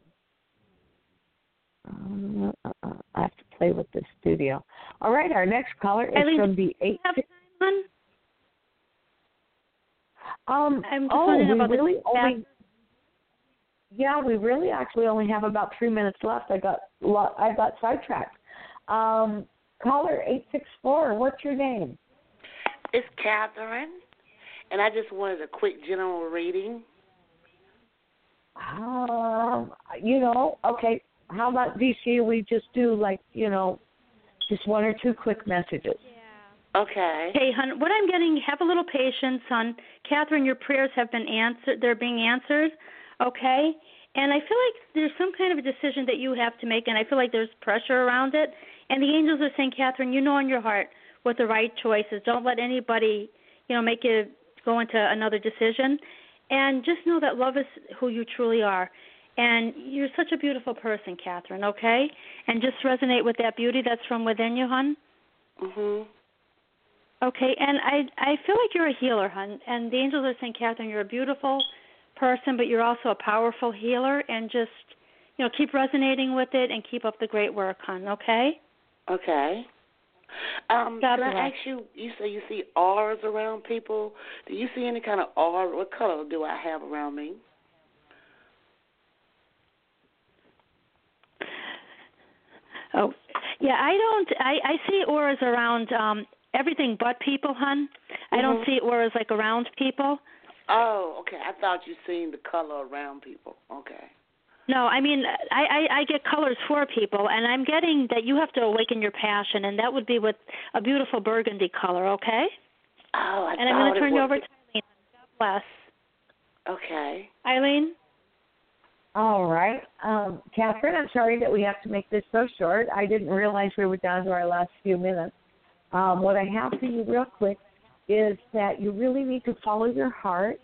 Uh, uh, I have to play with the studio. All right, our next caller is Eileen, from the eight. Have time, Um, I'm just oh, wondering we about really the only. Yeah, we really actually only have about three minutes left. I got I got sidetracked. Um, caller eight six four. What's your name? It's Catherine, and I just wanted a quick general reading. Um, you know, okay. How about D C? We just do like you know, just one or two quick messages. Okay. Hey, hon, what I'm getting, have a little patience, hon. Catherine, your prayers have been answered. They're being answered, okay? And I feel like there's some kind of a decision that you have to make, and I feel like there's pressure around it. And the angels are saying, Catherine, you know in your heart what the right choice is. Don't let anybody, you know, make you go into another decision. And just know that love is who you truly are. And you're such a beautiful person, Catherine, okay? And just resonate with that beauty that's from within you, hon. Mhm. Okay, and I I feel like you're a healer, hon. And the angels are saying, Catherine, you're a beautiful person, but you're also a powerful healer. And just, you know, keep resonating with it and keep up the great work, hon, okay? Okay. Um, God can I bless. ask you, you say you see auras around people. Do you see any kind of aura? What color do I have around me? Oh, yeah, I don't, I, I see auras around um, everything but people, hon. I Mhm. don't see auras like around people. Oh, okay. I thought you seen the color around people. Okay. No, I mean, I, I, I get colors for people, and I'm getting that you have to awaken your passion, and that would be with a beautiful burgundy color, okay? Oh, I And I'm going to thought turn it you was over to Eileen. God bless. Okay. Eileen? All right. Um, Catherine, I'm sorry that we have to make this so short. I didn't realize we were down to our last few minutes. Um, what I have for you real quick is that you really need to follow your heart.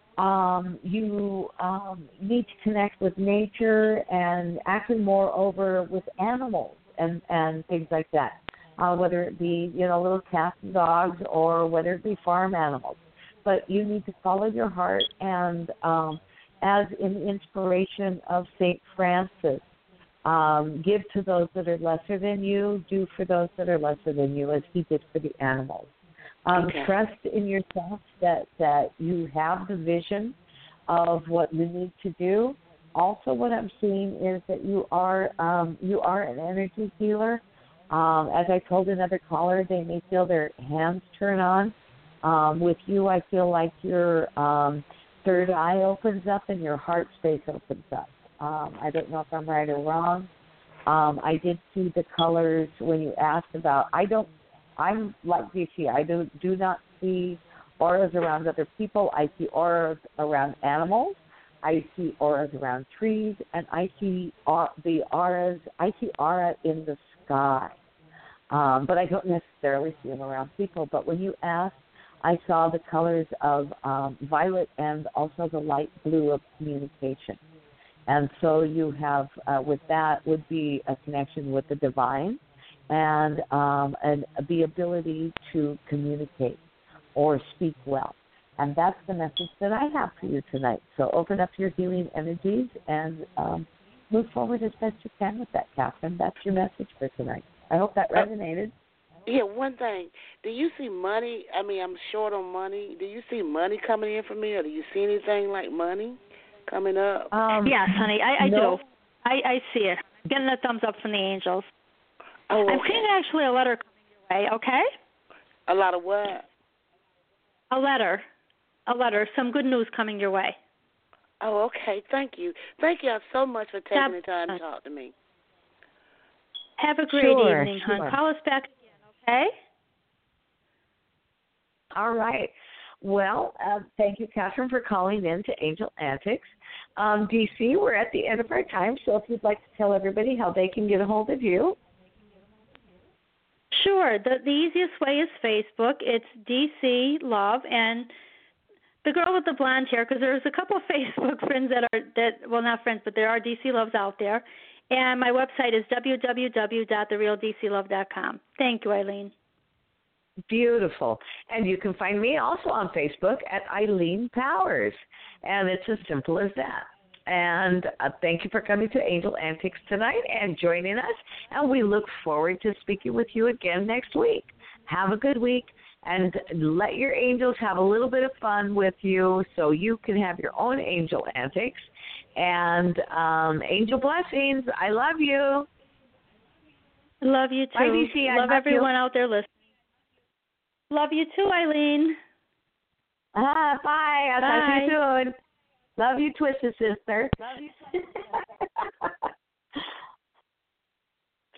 Um, you um, need to connect with nature and actually moreover with animals and, and things like that, uh, whether it be, you know, little cats and dogs or whether it be farm animals. But you need to follow your heart and um, as in the inspiration of Saint Francis, um, give to those that are lesser than you, do for those that are lesser than you, as he did for the animals. Um, Okay. Trust in yourself that, that you have the vision of what you need to do. Also, what I'm seeing is that you are um, you are an energy healer. Um, as I told another caller, they may feel their hands turn on. Um, with you, I feel like your um, third eye opens up and your heart space opens up. Um, I don't know if I'm right or wrong. Um, I did see the colors when you asked about. I don't. I'm like D C. I do do not see auras around other people. I see auras around animals. I see auras around trees, and I see uh, the auras. I see aura in the sky, um, but I don't necessarily see them around people. But when you asked, I saw the colors of um, violet and also the light blue of communication. And so you have, uh, with that, would be a connection with the divine and, um, and the ability to communicate or speak well. And that's the message that I have for you tonight. So open up your healing energies and um, move forward as best you can with that, Catherine. That's your message for tonight. I hope that resonated. Yeah, one thing. Do you see money? I mean, I'm short on money. Do you see money coming in for me, or do you see anything like money coming up? Um, yes, honey, I, I no. do. I, I see it. Getting a thumbs up from the angels. Oh, okay. I'm seeing actually a letter coming your way, okay? A lot of what? A letter. A letter. Some good news coming your way. Oh, okay. Thank you. Thank you so much for taking Have, the time to talk to me. Have a great Sure, evening, sure. hon. Call us back again, okay? All right. Well, uh, thank you, Catherine, for calling in to Angel Antics. Um, D C, we're at the end of our time, so if you'd like to tell everybody how they can get a hold of you. Sure. The, the easiest way is Facebook. It's D C Love, and the girl with the blonde hair, because there's a couple of Facebook friends that are, that well, not friends, but there are D C Loves out there. And my website is w w w dot the real d c love dot com. Thank you, Eileen. Beautiful. And you can find me also on Facebook at Eileen Powers. And it's as simple as that. And uh, thank you for coming to Angel Antics tonight and joining us. And we look forward to speaking with you again next week. Have a good week. And let your angels have a little bit of fun with you so you can have your own angel antics. And um, angel blessings. I love you. Love you too. Bye, D C. I love, love everyone you. out there listening. Love you too, Eileen. Ah, bye. I'll bye. talk to you soon. Love you, Twisted Sister. Love you.